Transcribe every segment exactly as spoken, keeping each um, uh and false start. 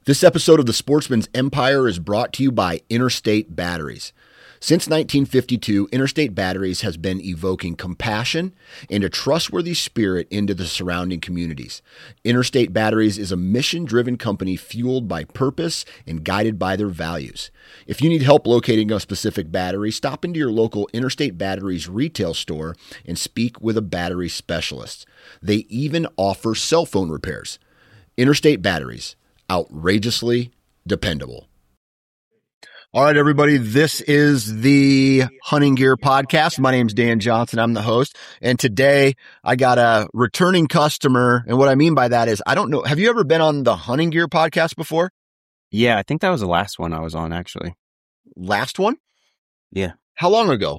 This episode of The Sportsman's Empire is brought to you by Interstate Batteries. Since nineteen fifty-two, Interstate Batteries has been evoking compassion and a trustworthy spirit into the surrounding communities. Interstate Batteries is a mission-driven company fueled by purpose and guided by their values. If you need help locating a specific battery, stop into your local Interstate Batteries retail store and speak with a battery specialist. They even offer cell phone repairs. Interstate Batteries. Outrageously dependable. All right, everybody, this is the Hunting Gear Podcast. My name's Dan Johnson. I'm the host. And today I got a returning customer. And what I mean by that is, I don't know, have you ever been on the Hunting Gear Podcast before? Yeah, I think that was the last one I was on, actually. Last one? Yeah. How long ago?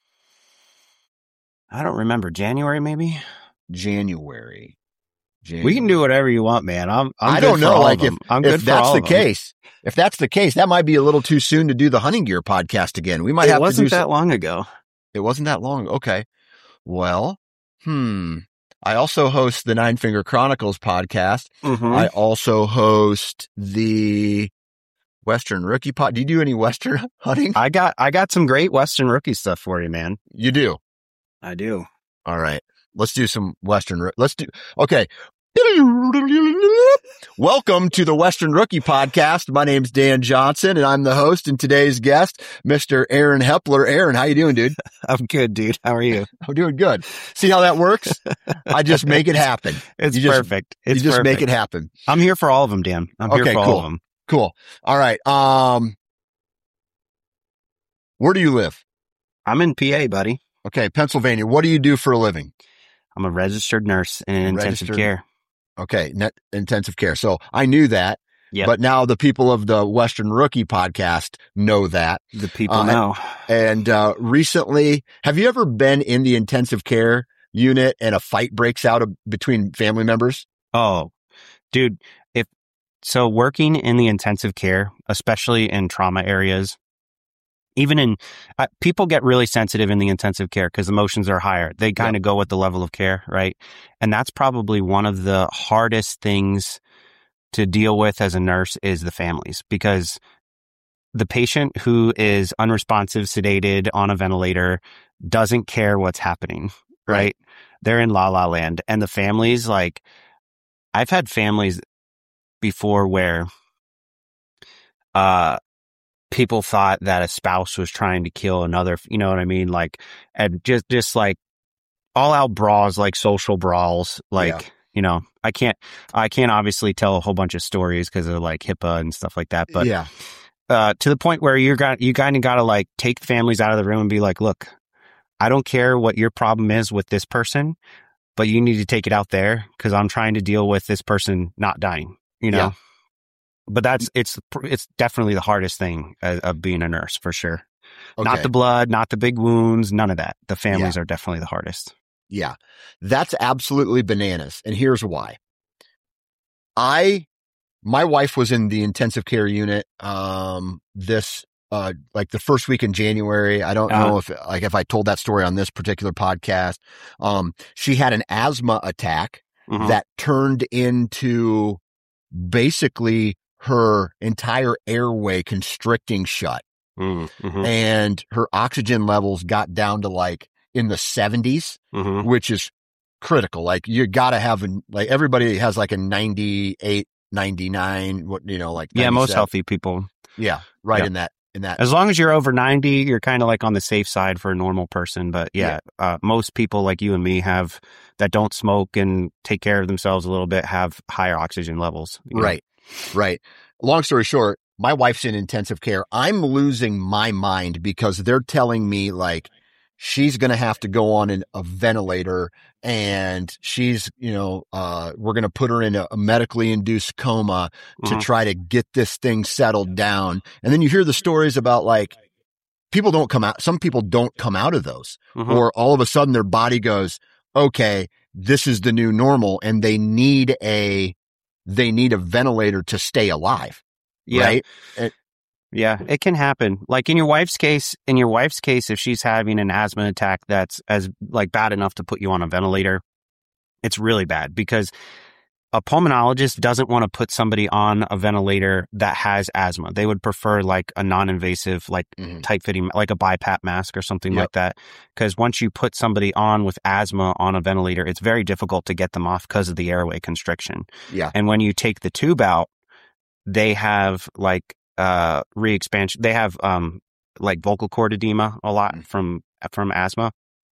I don't remember. January, maybe? January. January. We can do whatever you want, man. I'm, I'm I good don't for know. all Like of if, them. I'm if good for that's all the of them. case, if that's the case, that might be a little too soon to do the Hunting Gear Podcast again. We might It have to do wasn't that some- long ago. It wasn't that long. Okay. Well, hmm. I also host the Nine Finger Chronicles podcast. Mm-hmm. I also host the Western Rookie Pod. Do you do any Western hunting? I got I got some great Western rookie stuff for you, man. You do. I do. All right. Let's do some Western. Ro- Let's do. Okay. Welcome to the Western Rookie Podcast. My name's Dan Johnson, and I'm the host. And today's guest, Mister Aaron Hepler. Aaron, how you doing, dude? I'm good, dude. How are you? I'm doing good. See how that works? I just make it happen. It's You just- perfect. It's you just perfect. make it happen. I'm here for all of them, Dan. I'm here Okay, for cool. all of them. Cool. All right. Um, where do you live? I'm in P A, buddy. Okay, Pennsylvania. What do you do for a living? I'm a registered nurse in intensive Registered- care. Okay, net intensive care. So I knew that, Yep. but now the people of the Western Rookie Podcast know that. The people Uh, know. And uh, recently, have you ever been in the intensive care unit and a fight breaks out of, between family members? Oh, dude, if so working in the intensive care, especially in trauma areas, even in uh, people get really sensitive in the intensive care because emotions are higher. They kind of go with the level of care, right? And that's probably one of the hardest things to deal with as a nurse is the families, because the patient who is unresponsive, sedated on a ventilator doesn't care what's happening, right? Right. They're in la la land. And the families, like, I've had families before where uh, people thought that a spouse was trying to kill another, you know what I mean? Like, and just, just like all out brawls, like social brawls, like, Yeah. you know, I can't, I can't obviously tell a whole bunch of stories because of like HIPAA and stuff like that. But yeah, uh, to the point where you're got, you kind of got to like take families out of the room and be like, look, I don't care what your problem is with this person, but you need to take it out there because I'm trying to deal with this person not dying, you know? Yeah. But that's, it's, it's definitely the hardest thing of, of being a nurse for sure. okay. Not the blood, not the big wounds, none of that. The families are definitely the hardest. Yeah, that's absolutely bananas. And here's why. I, my wife was in the intensive care unit, um, this, uh, like the first week in January. I don't Uh-huh. know if, like, if I told that story on this particular podcast. Um, she had an asthma attack Mhm. that turned into basically her entire airway constricting shut, Mhm. Mhm. and her oxygen levels got down to like in the seventies. Mhm. Which is critical. Like you got to have, an, like everybody has like a ninety-eight, ninety-nine, what, you know, like, Yeah, most ninety-seven. healthy people. Yeah. Right. Yeah. In that, in that. As long as you're over ninety, you're kind of like on the safe side for a normal person. But yeah, Uh, most people like you and me have that don't smoke and take care of themselves a little bit have higher oxygen levels. you know? Right. Right. Long story short, my wife's in intensive care. I'm losing my mind because they're telling me like, she's going to have to go on an, a ventilator and she's, you know, uh, we're going to put her in a, a medically induced coma to Mhm. try to get this thing settled down. And then you hear the stories about like people don't come out. Some people don't come out of those, Mhm. or all of a sudden their body goes, okay, this is the new normal. And they need a, they need a ventilator to stay alive. Yeah. Right. And- Yeah, it can happen. Like in your wife's case, in your wife's case, if she's having an asthma attack that's as like bad enough to put you on a ventilator, it's really bad because a pulmonologist doesn't want to put somebody on a ventilator that has asthma. They would prefer like a non-invasive, like Mhm. tight fitting, like a BiPAP mask or something Yep. like that. Because once you put somebody on with asthma on a ventilator, it's very difficult to get them off because of the airway constriction. Yeah. And when you take the tube out, they have like uh re-expansion. They have um like vocal cord edema a lot Mm. from from asthma.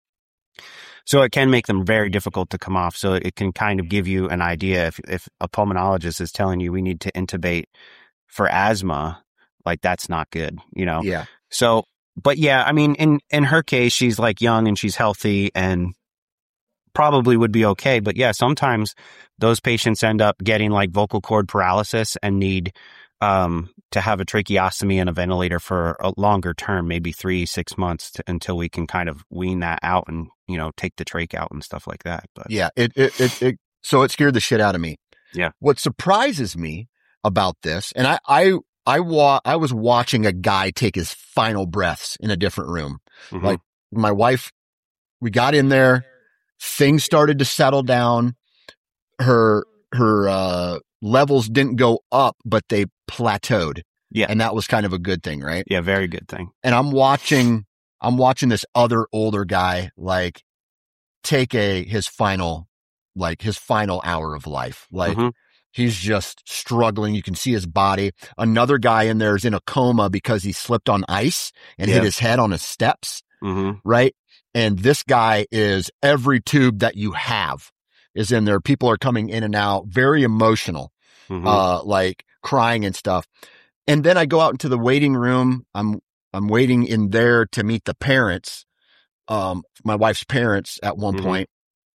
So it can make them very difficult to come off. So it can kind of give you an idea if if a pulmonologist is telling you we need to intubate for asthma, like that's not good, you know. Yeah. So, but yeah, I mean, in in her case, she's like young and she's healthy and probably would be okay. But yeah, sometimes those patients end up getting like vocal cord paralysis and need um, to have a tracheostomy and a ventilator for a longer term, maybe three, six months to, until we can kind of wean that out and, you know, take the trach out and stuff like that. But Yeah. It, it, it, it, so it scared the shit out of me. Yeah. What surprises me about this, and I, I, I wa- I was watching a guy take his final breaths in a different room. Mhm. Like my wife, we got in there, things started to settle down. Her, her, uh, levels didn't go up, but they plateaued. Yeah. And that was kind of a good thing, right? Yeah, very good thing. And I'm watching, I'm watching this other older guy, like take a, his final, like his final hour of life. Like Mhm. he's just struggling. You can see his body. Another guy in there is in a coma because he slipped on ice and Yeah. hit his head on his steps. Mhm. Right. And this guy is every tube that you have is in there. People are coming in and out, very emotional, Mhm. uh, like crying and stuff. And then I go out into the waiting room. I'm, I'm waiting in there to meet the parents, um, my wife's parents at one Mhm. point.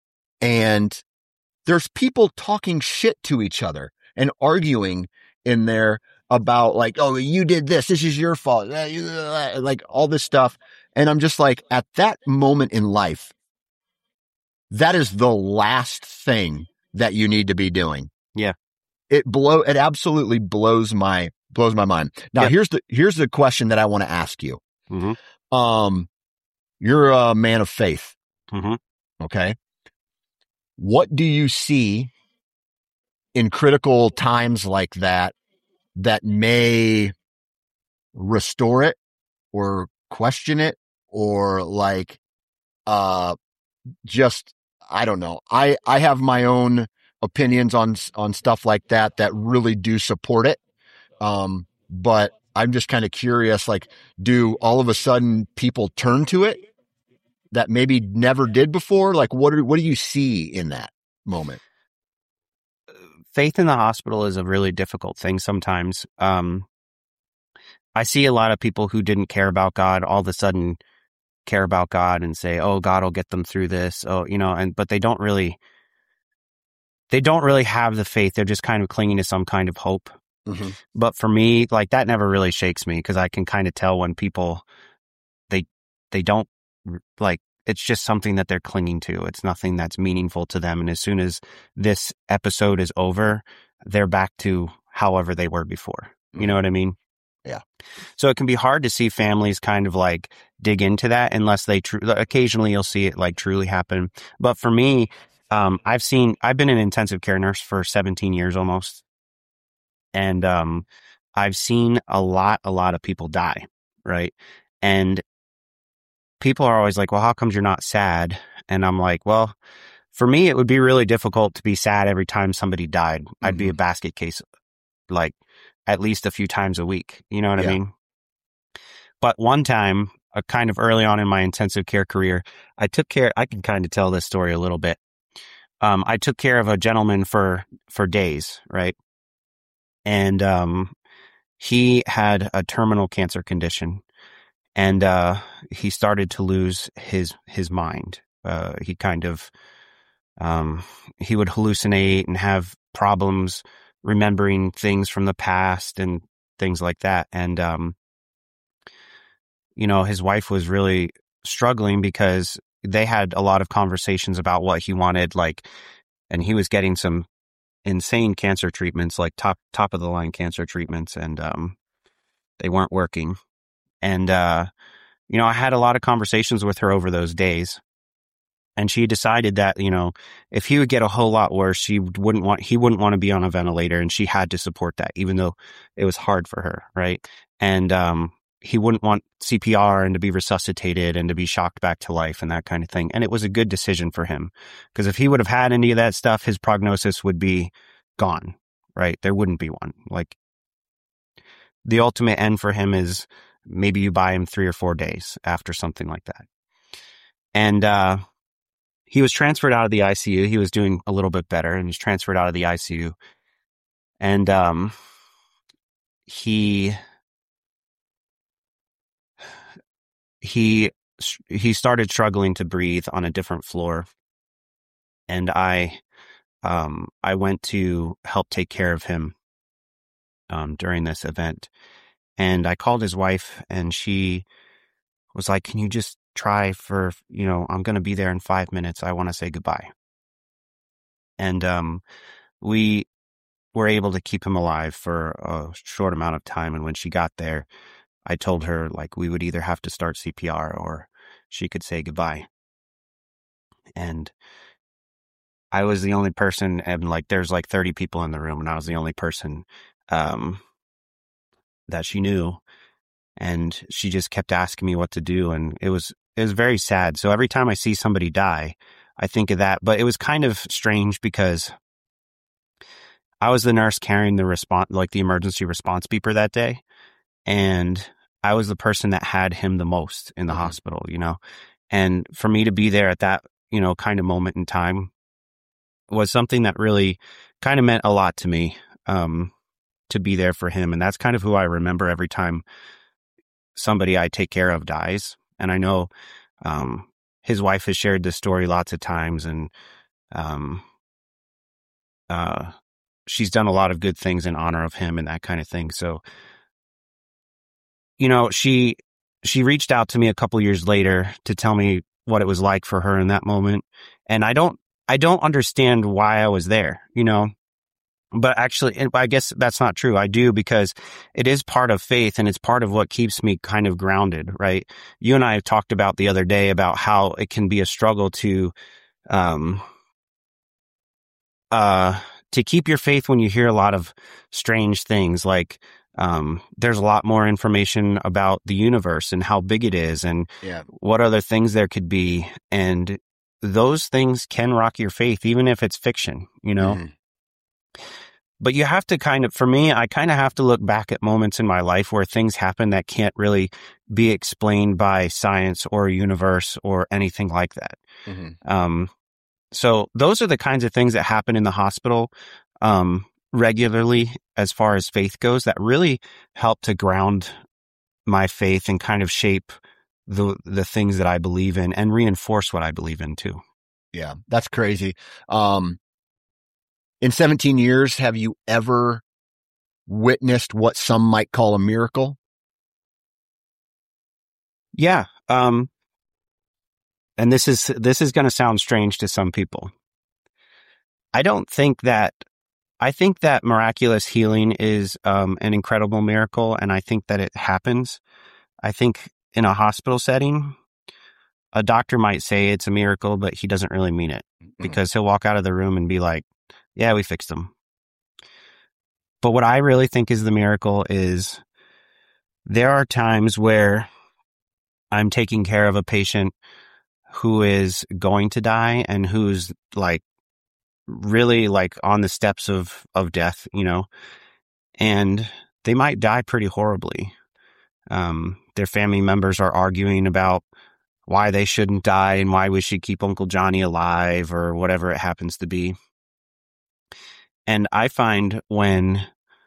And there's people talking shit to each other and arguing in there about like, oh, you did this. This is your fault. Uh, you, uh, Like all this stuff. And I'm just like, at that moment in life, that is the last thing that you need to be doing. Yeah. It blow, it absolutely blows my, blows my mind. Now, Yep. here's the, here's the question that I want to ask you. Mhm. Um, you're a man of faith. Mhm. Okay. What do you see in critical times like that, that may restore it or question it or like, uh, just, I don't know. I, I have my own opinions on, on stuff like that, that really do support it. Um, but I'm just kind of curious, like, do all of a sudden people turn to it that maybe never did before? Like, what do, what do you see in that moment? Faith in the hospital is a really difficult thing sometimes. Um, I see a lot of people who didn't care about God all of a sudden care about God and say, "Oh, God will get them through this." Oh, you know, and but they don't really, they don't really have the faith. They're just kind of clinging to some kind of hope. Mm-hmm. But for me, like that never really shakes me because I can kind of tell when people they they don't like. It's just something that they're clinging to. It's nothing that's meaningful to them. And as soon as this episode is over, they're back to however they were before. You know what I mean? Yeah. So it can be hard to see families kind of like dig into that unless they tr- occasionally you'll see it like truly happen. But for me, um, I've seen, I've been an intensive care nurse for seventeen years almost. And, um, I've seen a lot, a lot of people die. Right. And people are always like, well, how comes you're not sad? And I'm like, well, for me, it would be really difficult to be sad every time somebody died. Mm-hmm. I'd be a basket case, like at least a few times a week. You know what yeah. I mean? But one time, uh, kind of early on in my intensive care career, I took care, I can kind of tell this story a little bit. Um, I took care of a gentleman for, for days, right? And, um, he had a terminal cancer condition. And, uh, he started to lose his, his mind. Uh, he kind of, um, he would hallucinate and have problems remembering things from the past and things like that. And, um, you know, his wife was really struggling because they had a lot of conversations about what he wanted, like, and he was getting some insane cancer treatments, like top, top of the line cancer treatments. And, um, they weren't working. And, uh, you know, I had a lot of conversations with her over those days. And she decided that, you know, if he would get a whole lot worse, she wouldn't want, he wouldn't want to be on a ventilator, and she had to support that, even though it was hard for her. Right. And, um, he wouldn't want C P R and to be resuscitated and to be shocked back to life and that kind of thing. And it was a good decision for him, because if he would have had any of that stuff, his prognosis would be gone. Right. There wouldn't be one. Like, the ultimate end for him is maybe you buy him three or four days after something like that. And, uh, he was transferred out of the I C U. He was doing a little bit better, and he's transferred out of the I C U. And um, he he he started struggling to breathe on a different floor. And I um, I went to help take care of him um, during this event. And I called his wife, and she was like, "Can you just try for, you know, I'm going to be there in five minutes. I want to say goodbye." And um, we were able to keep him alive for a short amount of time. And when she got there, I told her, like, we would either have to start C P R or she could say goodbye. And I was the only person, and like, there's like thirty people in the room, and I was the only person um, that she knew. And she just kept asking me what to do. And it was, it was very sad. So every time I see somebody die, I think of that. But it was kind of strange because I was the nurse carrying the response, like the emergency response beeper that day. And I was the person that had him the most in the mm-hmm. hospital, you know, and for me to be there at that, you know, kind of moment in time was something that really kind of meant a lot to me, um, to be there for him. And that's kind of who I remember every time somebody I take care of dies. And I know um, his wife has shared this story lots of times, and um, uh, she's done a lot of good things in honor of him and that kind of thing. So, you know, she she reached out to me a couple years later to tell me what it was like for her in that moment. And I don't I don't understand why I was there, you know. But actually, I guess that's not true. I do, because it is part of faith, and it's part of what keeps me kind of grounded, right? You and I talked about the other day about how it can be a struggle to, um, uh, to keep your faith when you hear a lot of strange things. Like, um, there's a lot more information about the universe and how big it is, and yeah. what other things there could be. And those things can rock your faith, even if it's fiction, you know? Mm. But you have to kind of, for me, I kind of have to look back at moments in my life where things happen that can't really be explained by science or universe or anything like that. Mm-hmm. Um, so those are the kinds of things that happen in the hospital um, regularly, as far as faith goes, that really help to ground my faith and kind of shape the the things that I believe in and reinforce what I believe in too. Yeah, that's crazy. Um, In seventeen years, have you ever witnessed what some might call a miracle? Yeah. Um, and this is, this is going to sound strange to some people. I don't think that, I think that miraculous healing is um, an incredible miracle. And I think that it happens. I think in a hospital setting, a doctor might say it's a miracle, but he doesn't really mean it, because he'll walk out of the room and be like, yeah, we fixed them. But what I really think is the miracle is there are times where I'm taking care of a patient who is going to die and who's like really like on the steps of, of death, you know, and they might die pretty horribly. Um, their family members are arguing about why they shouldn't die and why we should keep Uncle Johnny alive or whatever it happens to be. And I find when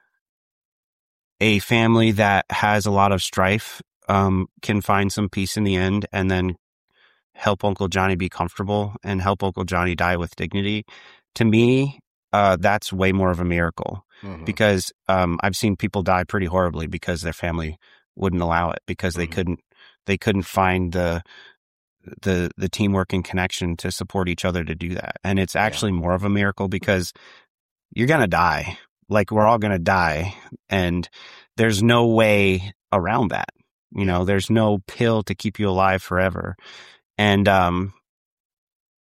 a family that has a lot of strife um, can find some peace in the end, and then help Uncle Johnny be comfortable and help Uncle Johnny die with dignity, to me, uh, that's way more of a miracle. Mm-hmm. Because um, I've seen people die pretty horribly because their family wouldn't allow it, because mm-hmm. they couldn't they couldn't find the the the teamwork and connection to support each other to do that. And it's actually yeah. more of a miracle, because you're going to die. Like, we're all going to die. And there's no way around that. You know, there's no pill to keep you alive forever. And, um,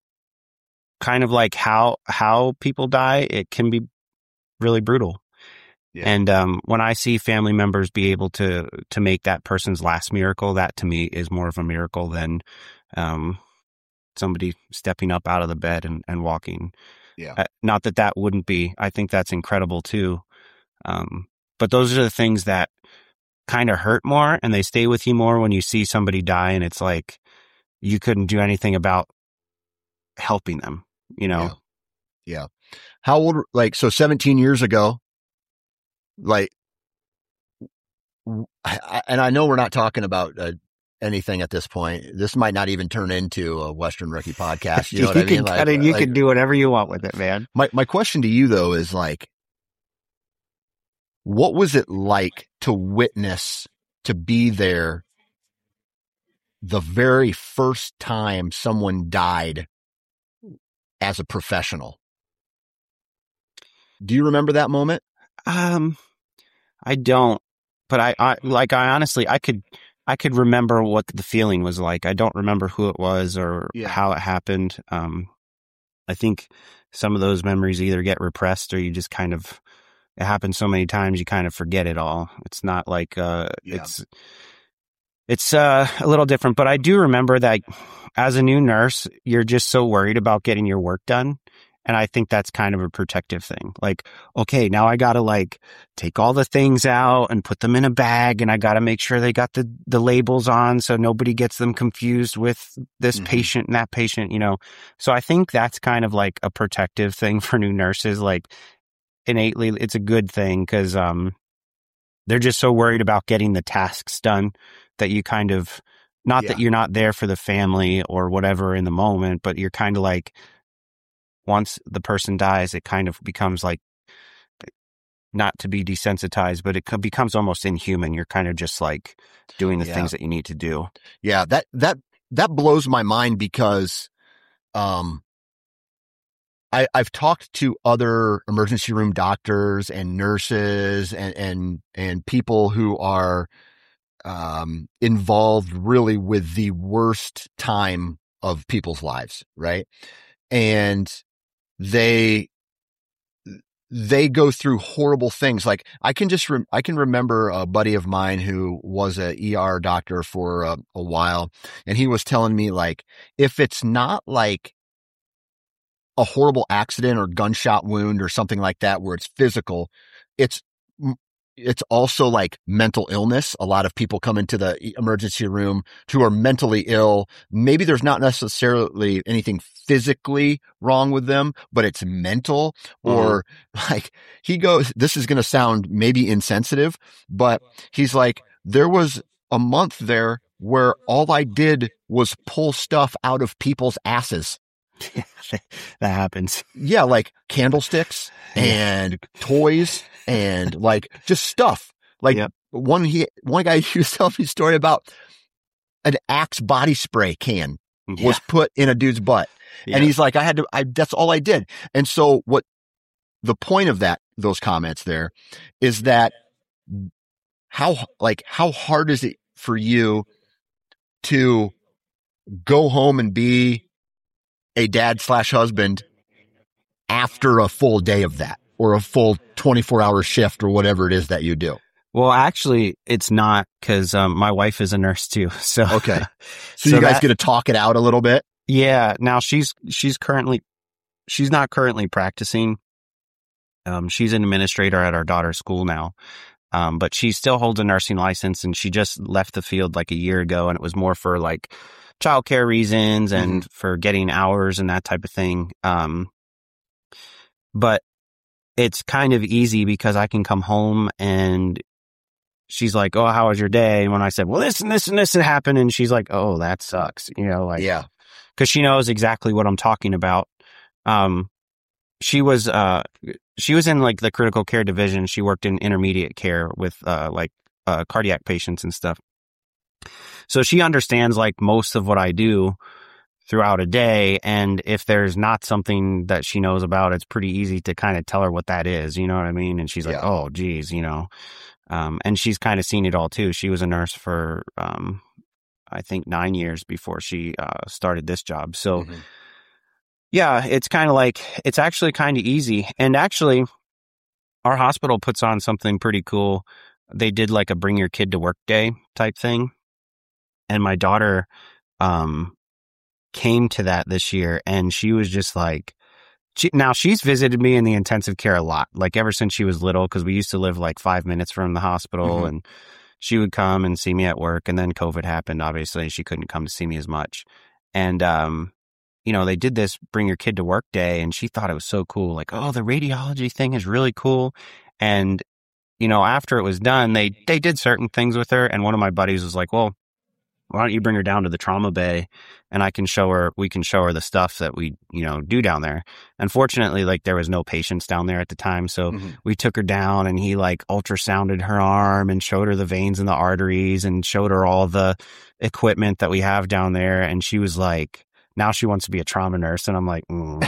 kind of like how how people die, it can be really brutal. Yeah. And um, when I see family members be able to to make that person's last miracle, that to me is more of a miracle than um, somebody stepping up out of the bed and, and walking. Yeah. Uh, not that that wouldn't be. I think that's incredible too. Um, but those are the things that kind of hurt more, and they stay with you more when you see somebody die, and it's like you couldn't do anything about helping them, you know? Yeah. yeah. How old, like, so seventeen years ago, like, I, and I know we're not talking about uh, anything at this point. This might not even turn into a Western Rookie podcast. You know what you I mean? Can like, cut it, you like, can do whatever you want with it, man. My, my question to you though is like, what was it like to witness, to be there the very first time someone died as a professional? Do you remember that moment? Um, I don't, but I, I, like, I honestly, I could, I could remember what the feeling was like. I don't remember who it was or Yeah. how it happened. Um, I think some of those memories either get repressed or you just kind of, it happens so many times, you kind of forget it all. It's not like, uh, Yeah. it's, it's, uh, a little different, but I do remember that as a new nurse, you're just so worried about getting your work done. And I think that's kind of a protective thing. Like, okay, now I got to like take all the things out and put them in a bag, and I got to make sure they got the, the labels on so nobody gets them confused with this mm-hmm. patient and that patient, you know? So I think that's kind of like a protective thing for new nurses. Like innately, it's a good thing because um, they're just so worried about getting the tasks done that you kind of, not yeah. that you're not there for the family or whatever in the moment, but you're kind of like, once the person dies, it kind of becomes like, not to be desensitized, but it becomes almost inhuman. You're kind of just like doing the yeah. things that you need to do. Yeah, that that that blows my mind because um, I, I've talked to other emergency room doctors and nurses and and and people who are um, involved really with the worst time of people's lives, right? And they, they go through horrible things. Like I can just, re- I can remember a buddy of mine who was a E R doctor for a, a while. And he was telling me like, if it's not like a horrible accident or gunshot wound or something like that, where it's physical, it's, it's also like mental illness. A lot of people come into the emergency room who are mentally ill. Maybe there's not necessarily anything physically wrong with them, but it's mental or mm-hmm. like he goes, this is going to sound maybe insensitive, but he's like, there was a month there where all I did was pull stuff out of people's asses. That happens. Yeah. Like candlesticks and toys and like just stuff. Like yep. one, he, one guy, he was telling me a story about an Axe body spray can yeah. was put in a dude's butt. Yeah. And he's like, I had to, I, that's all I did. And so what the point of that, those comments there is that how, like, how hard is it for you to go home and be a dad slash husband after a full day of that or a full twenty-four hour shift or whatever it is that you do? Well, actually it's not because um, my wife is a nurse too. So, okay. So, so you guys that, get to talk it out a little bit. Yeah. Now she's, she's currently, she's not currently practicing. Um, she's an administrator at our daughter's school now. Um, but she still holds a nursing license and she just left the field like a year ago. And it was more for like childcare reasons and mm-hmm. for getting hours and that type of thing. Um, but it's kind of easy because I can come home and she's like, oh, how was your day? And when I said, well, this and this and this had happened. And she's like, oh, that sucks. You know, like, yeah, cause she knows exactly what I'm talking about. Um, she was, uh, she was in like the critical care division. She worked in intermediate care with, uh, like, uh, cardiac patients and stuff. So she understands like most of what I do throughout a day. And if there's not something that she knows about, it's pretty easy to kind of tell her what that is. You know what I mean? And she's like, yeah. oh, geez, you know, um, and she's kind of seen it all too. She was a nurse for, um, I think nine years before she, uh, started this job. So, mm-hmm. Yeah, it's kind of like, it's actually kind of easy. And actually, our hospital puts on something pretty cool. They did like a bring your kid to work day type thing. And my daughter um, came to that this year, and she was just like, she, now she's visited me in the intensive care a lot, like ever since she was little, because we used to live like five minutes from the hospital, mm-hmm. and she would come and see me at work. And then COVID happened, obviously. She couldn't come to see me as much. And, um, you know, they did this bring your kid to work day, and she thought it was so cool. Like, oh, the radiology thing is really cool. And, you know, after it was done, they, they did certain things with her. And one of my buddies was like, well, why don't you bring her down to the trauma bay, and I can show her, we can show her the stuff that we, you know, do down there. Unfortunately, like there was no patients down there at the time. So mm-hmm. we took her down, and he like ultrasounded her arm and showed her the veins and the arteries and showed her all the equipment that we have down there. And she was like, now she wants to be a trauma nurse. And I'm like, mm.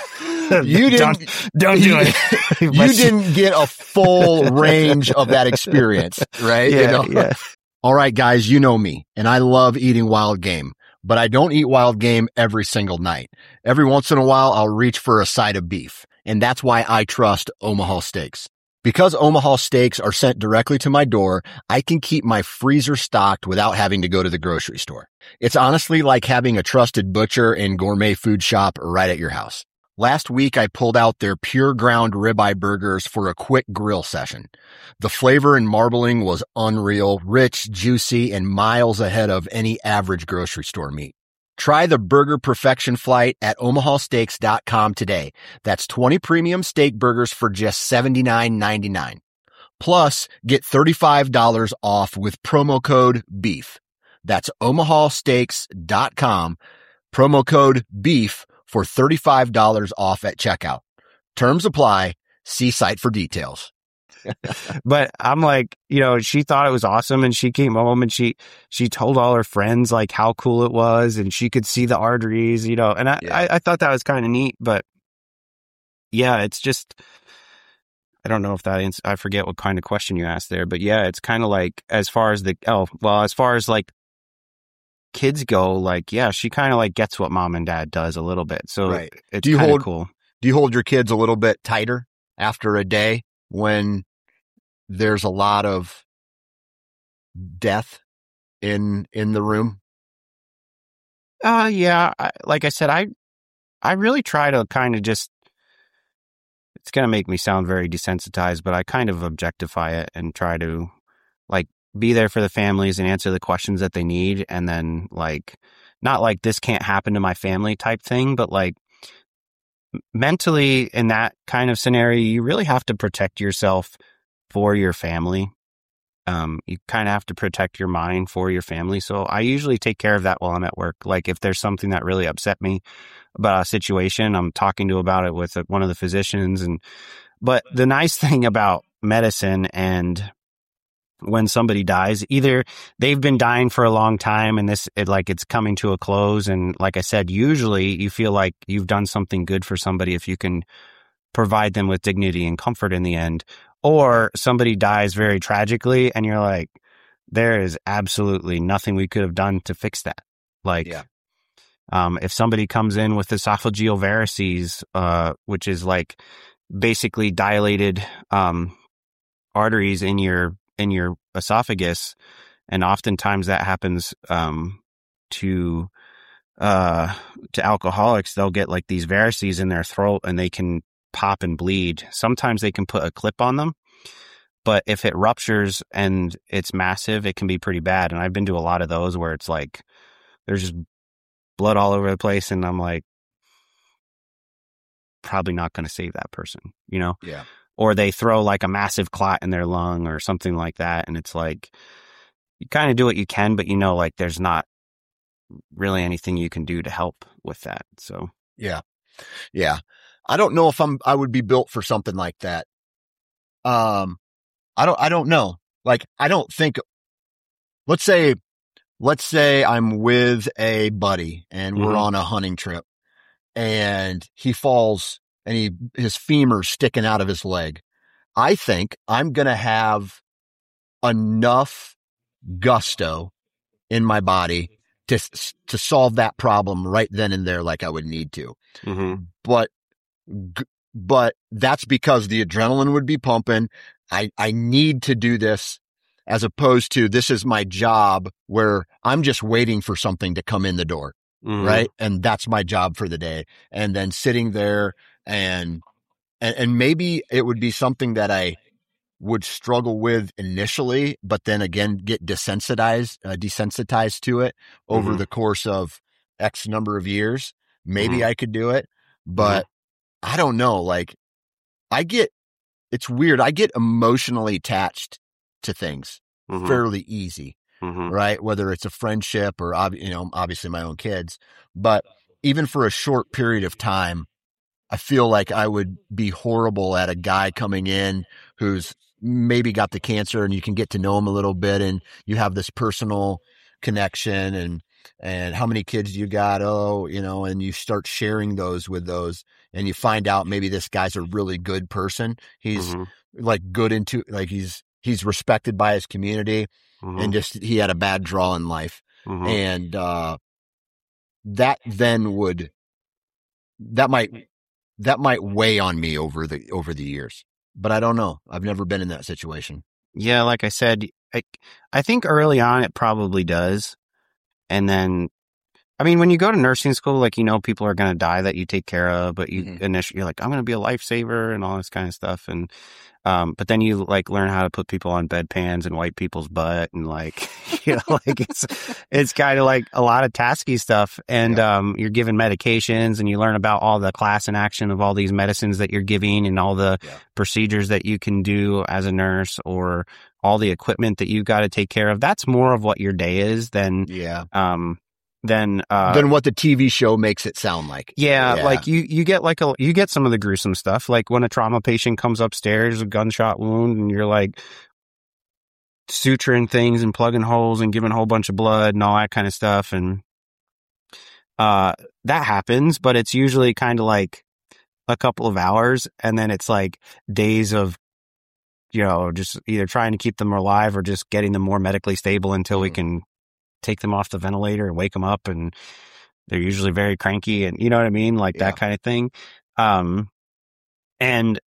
you didn't, don't, don't do it. You didn't get a full range of that experience, right? Yeah, you know? yeah. All right, guys, you know me, and I love eating wild game, but I don't eat wild game every single night. Every once in a while, I'll reach for a side of beef, and that's why I trust Omaha Steaks. Because Omaha Steaks are sent directly to my door, I can keep my freezer stocked without having to go to the grocery store. It's honestly like having a trusted butcher and gourmet food shop right at your house. Last week, I pulled out their pure ground ribeye burgers for a quick grill session. The flavor and marbling was unreal, rich, juicy, and miles ahead of any average grocery store meat. Try the Burger Perfection Flight at omaha steaks dot com today. That's twenty premium steak burgers for just seventy-nine ninety-nine. Plus, get thirty-five dollars off with promo code BEEF. That's omaha steaks dot com, promo code BEEF for thirty-five dollars off at checkout. Terms apply. See site for details. But I'm like, you know, she thought it was awesome, and she came home and she, she told all her friends like how cool it was, and she could see the arteries, you know, and I, yeah. I, I thought that was kind of neat. But yeah, it's just, I don't know if that, I forget what kind of question you asked there, but yeah, it's kind of like, as far as the, oh, well, as far as like kids go, like, yeah, she kind of like gets what mom and dad does a little bit. So right. It's kind of cool. Do you hold your kids a little bit tighter after a day when there's a lot of death in, in the room? Uh, yeah. I, like I said, I, I really try to kind of just, it's going to make me sound very desensitized, but I kind of objectify it and try to like be there for the families and answer the questions that they need. And then like, not like this can't happen to my family type thing, but like mentally in that kind of scenario, you really have to protect yourself for your family. Um, you kind of have to protect your mind for your family. So I usually take care of that while I'm at work. Like if there's something that really upset me about a situation, I'm talking to about it with one of the physicians. And, but the nice thing about medicine, and when somebody dies, either they've been dying for a long time and this, it, like it's coming to a close. And like I said, usually you feel like you've done something good for somebody if you can provide them with dignity and comfort in the end. Or somebody dies very tragically and you're like, there is absolutely nothing we could have done to fix that. Like, yeah. um, if somebody comes in with esophageal varices, uh, which is like basically dilated, um, arteries in your, in your esophagus. And oftentimes that happens, um, to, uh, to alcoholics. They'll get like these varices in their throat and they can pop and bleed. Sometimes they can put a clip on them, but if it ruptures and it's massive, it can be pretty bad. And I've been to a lot of those where it's like, there's just blood all over the place. And I'm like, probably not going to save that person, you know? Yeah. Or they throw like a massive clot in their lung or something like that. And it's like, you kind of do what you can, but you know, like there's not really anything you can do to help with that. So, yeah. Yeah. I don't know if I'm, I would be built for something like that. Um, I don't, I don't know. Like, I don't think, let's say, let's say I'm with a buddy and we're mm-hmm. on a hunting trip and he falls and he, his femur's sticking out of his leg. I think I'm going to have enough gusto in my body to, to solve that problem right then and there like I would need to. Mm-hmm. But, but that's because the adrenaline would be pumping. I, I need to do this, as opposed to this is my job where I'm just waiting for something to come in the door. Mm-hmm. Right. And that's my job for the day. And then sitting there and, and, and maybe it would be something that I would struggle with initially, but then again, get desensitized, uh, desensitized to it over mm-hmm. the course of X number of years. Maybe mm-hmm. I could do it, but mm-hmm. I don't know. Like I get, it's weird. I get emotionally attached to things mm-hmm. fairly easy. Mm-hmm. Right. Whether it's a friendship or, you know, obviously my own kids, but even for a short period of time, I feel like I would be horrible at a guy coming in who's maybe got the cancer and you can get to know him a little bit and you have this personal connection and, and how many kids you got? Oh, you know, and you start sharing those with those and you find out maybe this guy's a really good person. He's mm-hmm. like good into, like he's, he's respected by his community. Mm-hmm. And just, he had a bad draw in life. Mm-hmm. And, uh, that then would, that might, that might weigh on me over the, over the years, but I don't know. I've never been in that situation. Yeah. Like I said, I, I think early on it probably does. And then, I mean, when you go to nursing school, like, you know, people are going to die that you take care of, but you mm-hmm. initially, you're like, I'm going to be a lifesaver and all this kind of stuff. And, um, but then you like learn how to put people on bedpans and wipe people's butt and like, you know, like it's, it's kind of like a lot of tasky stuff. And, yeah. um, you're given medications and you learn about all the class and action of all these medicines that you're giving and all the yeah. procedures that you can do as a nurse or all the equipment that you've got to take care of. That's more of what your day is than, yeah. um, than uh than what the T V show makes it sound like. Yeah, yeah, like you you get like a you get some of the gruesome stuff, like when a trauma patient comes upstairs, a gunshot wound, and you're like suturing things and plugging holes and giving a whole bunch of blood and all that kind of stuff, and uh that happens, but it's usually kind of like a couple of hours, and then it's like days of, you know, just either trying to keep them alive or just getting them more medically stable until mm. we can take them off the ventilator and wake them up, and they're usually very cranky and you know what I mean? Like yeah. that kind of thing. Um, and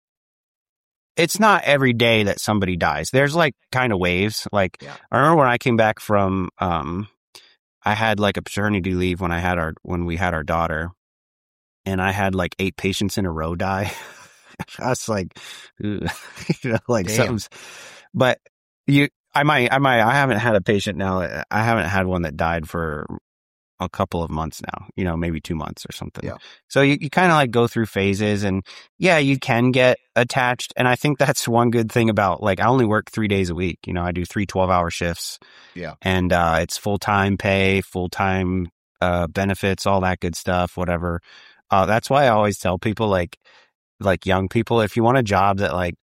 it's not every day that somebody dies. There's like kind of waves. Like yeah. I remember when I came back from, um, I had like a paternity leave when I had our, when we had our daughter, and I had like eight patients in a row die. I was like, you know, like Damn. something's, but you, I might, I might, I haven't had a patient now. I haven't had one that died for a couple of months now, you know, maybe two months or something. Yeah. So you, you kind of like go through phases, and yeah, you can get attached. And I think that's one good thing about, like, I only work three days a week. You know, I do three twelve hour shifts. Yeah. And, uh, it's full-time pay, full-time, uh, benefits, all that good stuff, whatever. Uh, that's why I always tell people, like, like young people, if you want a job that like,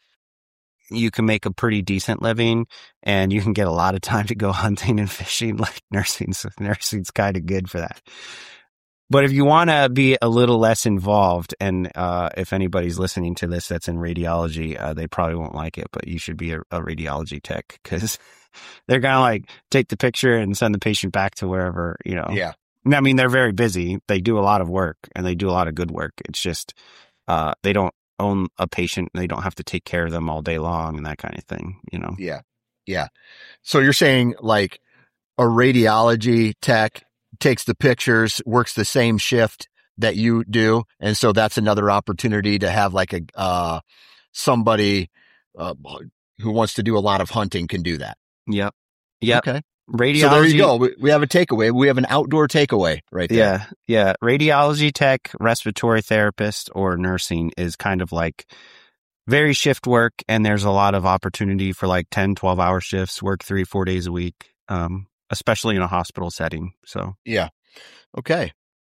you can make a pretty decent living and you can get a lot of time to go hunting and fishing, like nursing's, nursing's kind of good for that. But if you want to be a little less involved, and uh, if anybody's listening to this that's in radiology, uh, they probably won't like it, but you should be a, a radiology tech, because they're going to like take the picture and send the patient back to wherever, you know. Yeah. I mean, they're very busy. They do a lot of work and they do a lot of good work. It's just uh, they don't own a patient. They don't have to take care of them all day long and that kind of thing, you know? Yeah. Yeah. So you're saying like a radiology tech takes the pictures, works the same shift that you do. And so that's another opportunity to have like a, uh, somebody, uh, who wants to do a lot of hunting can do that. Yep. Yep. Okay. Radiology. So there you go. We, we have a takeaway. We have an outdoor takeaway right there. Yeah. Yeah. Radiology tech, respiratory therapist, or nursing is kind of like very shift work. And there's a lot of opportunity for like ten, twelve hour shifts, work three, four days a week, um, especially in a hospital setting. So, yeah. Okay.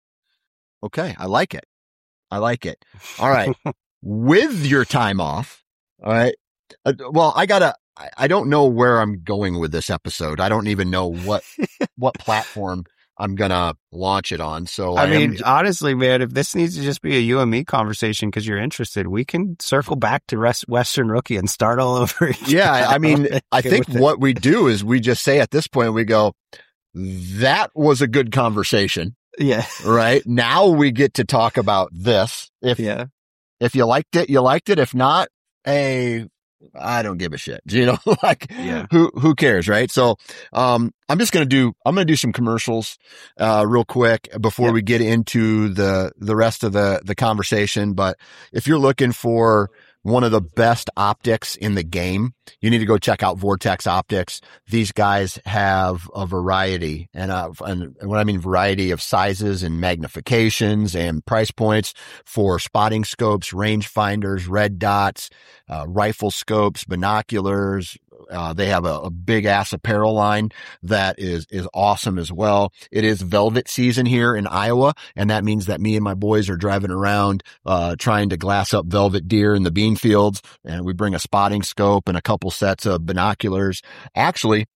Okay. I like it. I like it. All right. With your time off. All right. Uh, well, I gotta, I don't know where I'm going with this episode. I don't even know what, what platform I'm going to launch it on. So I, I mean, am... honestly, man, if this needs to just be a you and me conversation because you're interested, we can circle back to rest, Western Rookie and start all over again. Yeah. I mean, I think what we do is we just say at this point, we go, that was a good conversation. Yeah. Right. Now we get to talk about this. If, yeah. if you liked it, you liked it. If not, hey, I don't give a shit. You know, like yeah. who, who cares? Right. So, um, I'm just going to do, I'm going to do some commercials, uh, real quick before yep. we get into the, the rest of the, the conversation. But if you're looking for one of the best optics in the game, you need to go check out Vortex Optics. These guys have a variety, and, uh, and when I mean variety of sizes and magnifications and price points for spotting scopes, range finders, red dots, uh, rifle scopes, binoculars. Uh, they have a, a big ass apparel line that is, is awesome as well. It is velvet season here in Iowa. And that means that me and my boys are driving around, uh, trying to glass up velvet deer in the bean fields. And we bring a spotting scope and a couple sets of binoculars. Actually,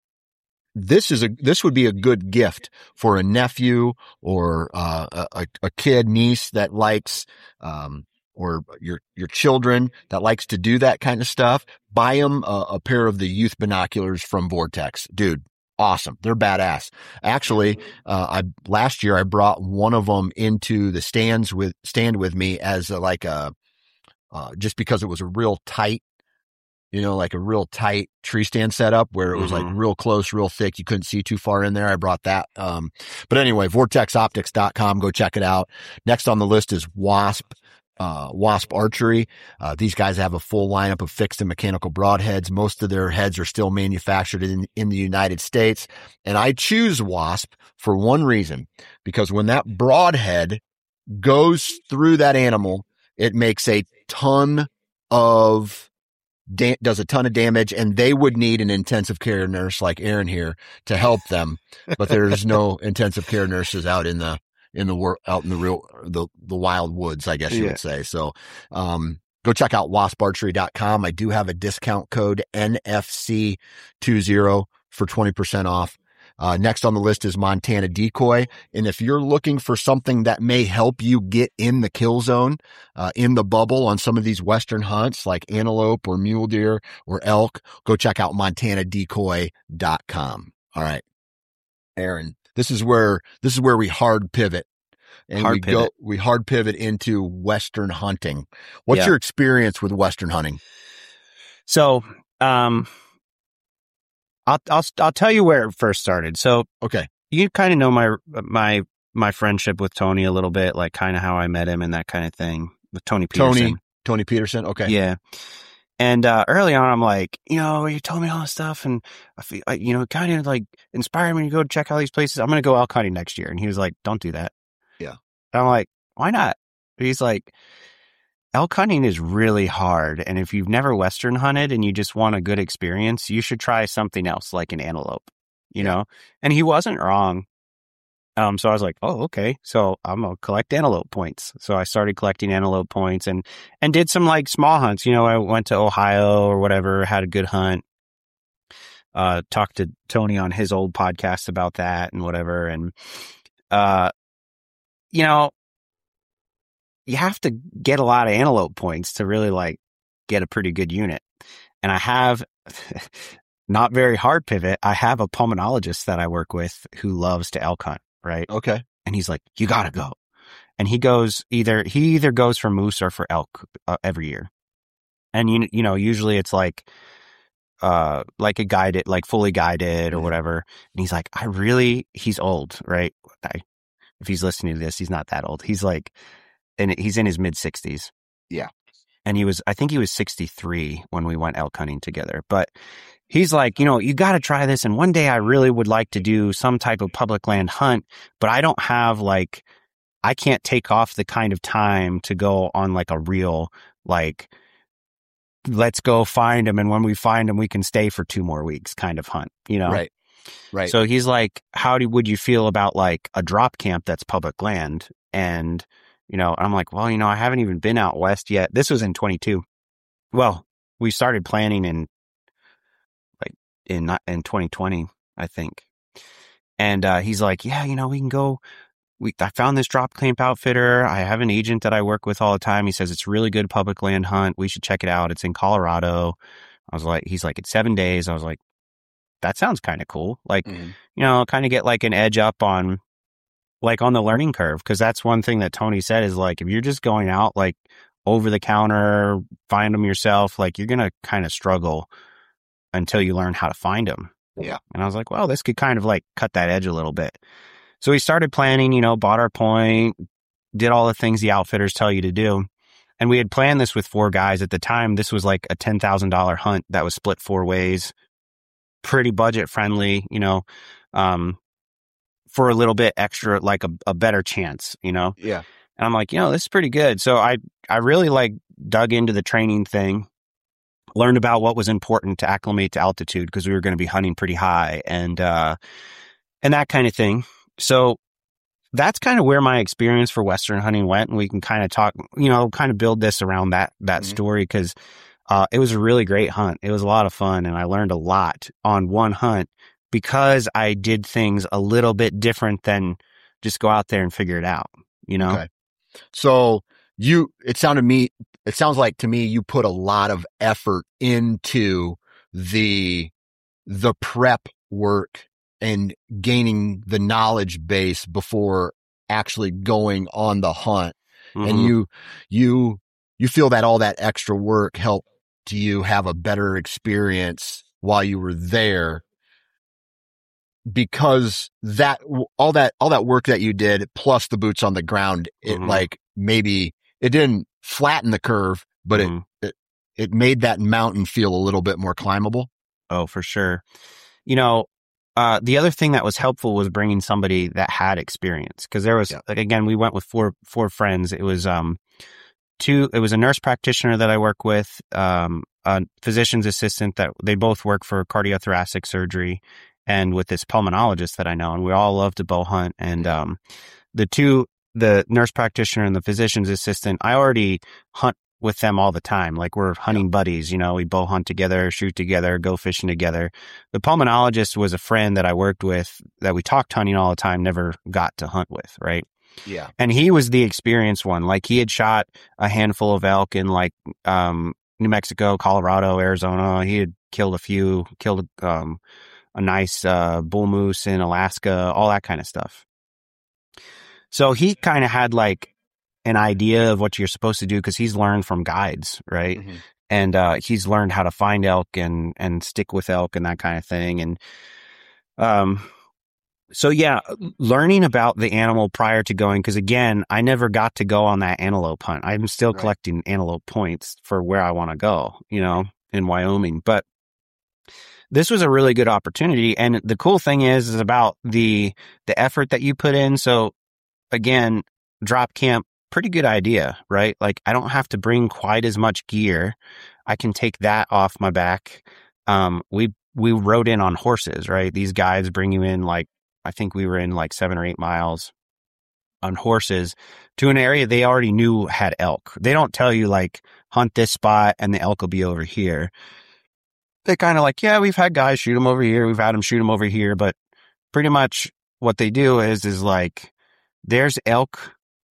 this is a, this would be a good gift for a nephew or, uh, a, a kid, niece that likes, um, or your, your children that likes to do that kind of stuff. Buy them a, a pair of the youth binoculars from Vortex. Dude, awesome. They're badass. Actually, uh, I, last year I brought one of them into the stands with, stand with me as a, like a, uh, just because it was a real tight, you know, like a real tight tree stand setup where it was mm-hmm. like real close, real thick. You couldn't see too far in there. I brought that. Um, but anyway, vortex optics dot com. Go check it out. Next on the list is Wasp. Uh, Wasp Archery. Uh, these guys have a full lineup of fixed and mechanical broadheads. Most of their heads are still manufactured in, in the United States. And I choose Wasp for one reason, because when that broadhead goes through that animal, it makes a ton of, da- does a ton of damage, and they would need an intensive care nurse like Aaron here to help them. But there's no intensive care nurses out in the, in the world, out in the real, the, the wild woods, I guess you yeah. would say. So, um, go check out wasp archery dot com. I do have a discount code N F C twenty for twenty percent off. Uh, next on the list is Montana Decoy. And if you're looking for something that may help you get in the kill zone, uh, in the bubble on some of these Western hunts like antelope or mule deer or elk, go check out montana decoy dot com. All right, Aaron. This is where, this is where we hard pivot and hard we pivot. go, we hard pivot into Western hunting. What's yeah. your experience with Western hunting? So, um, I'll, I'll, I'll tell you where it first started. So, okay. You kind of know my, my, my friendship with Tony a little bit, like kind of how I met him and that kind of thing with Tony Peterson. Tony, Tony Peterson. Okay. Yeah. And, uh, early on, I'm like, you know, you told me all this stuff and I feel like, you know, it kind of like inspired me to go check out these places. I'm going to go elk hunting next year. And he was like, don't do that. Yeah. And I'm like, why not? He's like, elk hunting is really hard. And if you've never Western hunted and you just want a good experience, you should try something else like an antelope, you know? And he wasn't wrong. Um, so I was like, oh, okay. So I'm going to collect antelope points. So I started collecting antelope points and, and did some like small hunts. You know, I went to Ohio or whatever, had a good hunt. Uh, talked to Tony on his old podcast about that and whatever. And, uh, you know, you have to get a lot of antelope points to really like get a pretty good unit. And I have not very hard pivot. I have a pulmonologist that I work with who loves to elk hunt. Right. Okay. And he's like, you got to go. And he goes either, he either goes for moose or for elk uh, every year. And you, you know, usually it's like, uh, like a guided, like fully guided or mm-hmm. whatever. And he's like, I really, he's old, right? I, if he's listening to this, he's not that old. He's like, and he's in his mid sixties. Yeah. And he was, I think he was sixty-three when we went elk hunting together, but he's like, you know, you got to try this. And one day I really would like to do some type of public land hunt, but I don't have like, I can't take off the kind of time to go on like a real, like, let's go find them. And when we find them, we can stay for two more weeks kind of hunt, you know? Right. Right. So he's like, how do, would you feel about like a drop camp that's public land? And, you know, I'm like, well, you know, I haven't even been out west yet. This was in twenty-two. Well, we started planning in in in twenty twenty, I think. And uh, he's like, yeah, you know, we can go. We I found this drop camp outfitter. I have an agent that I work with all the time. He says it's a really good public land hunt. We should check it out. It's in Colorado. I was like, he's like, it's seven days. I was like, that sounds kind of cool. Like, mm-hmm. you know, kind of get like an edge up on like on the learning curve. Cause that's one thing that Tony said is like, if you're just going out like over the counter, find them yourself, like you're going to kind of struggle until you learn how to find them. Yeah. And I was like, well, this could kind of like cut that edge a little bit. So we started planning, you know, bought our point, did all the things the outfitters tell you to do. And we had planned this with four guys at the time. This was like a ten thousand dollars hunt that was split four ways, pretty budget friendly, you know, um, for a little bit extra, like a, a better chance, you know? Yeah. And I'm like, you know, this is pretty good. So I, I really like dug into the training thing, learned about what was important to acclimate to altitude because we were going to be hunting pretty high and, uh, and that kind of thing. So that's kind of where my experience for Western hunting went. And we can kind of talk, you know, kind of build this around that, that mm-hmm. story. Cause, uh, it was a really great hunt. It was a lot of fun. And I learned a lot on one hunt because I did things a little bit different than just go out there and figure it out, you know? Okay. So you, it sounded me, it sounds like to me, you put a lot of effort into the, the prep work and gaining the knowledge base before actually going on the hunt. Mm-hmm. And you, you, you feel that all that extra work helped you have a better experience while you were there because that, all that, all that work that you did plus the boots on the ground, it mm-hmm. like maybe it didn't flatten the curve, but mm-hmm. it, it, it made that mountain feel a little bit more climbable. Oh, for sure. You know, Uh, the other thing that was helpful was bringing somebody that had experience because there was, yeah. like, again, we went with four, four friends. It was, um, two, it was a nurse practitioner that I work with, um, a physician's assistant that they both work for cardiothoracic surgery and with this pulmonologist that I know, and we all love to bow hunt. And, um, the two, the nurse practitioner and the physician's assistant, I already hunt with them all the time. Like we're hunting yeah. buddies, you know, we bow hunt together, shoot together, go fishing together. The pulmonologist was a friend that I worked with that we talked hunting all the time, never got to hunt with. Right. Yeah. And he was the experienced one. Like he had shot a handful of elk in like, um, New Mexico, Colorado, Arizona. He had killed a few, killed, um, a nice, uh, bull moose in Alaska, all that kind of stuff. So he kind of had like an idea of what you're supposed to do because he's learned from guides, right? Mm-hmm. And uh, he's learned how to find elk and and stick with elk and that kind of thing. And um, so yeah, learning about the animal prior to going, because again, I never got to go on that antelope hunt. I'm still right. collecting antelope points for where I want to go, you know, in Wyoming. But this was a really good opportunity. And the cool thing is, is about the the effort that you put in. So again, drop camp, pretty good idea, right? Like I don't have to bring quite as much gear. I can take that off my back. Um, we, we rode in on horses, right? These guides bring you in like, I think we were in like seven or eight miles on horses to an area they already knew had elk. They don't tell you like hunt this spot and the elk will be over here. They kind of like, yeah, we've had guys shoot them over here. We've had them shoot them over here. But pretty much what they do is, is like, there's elk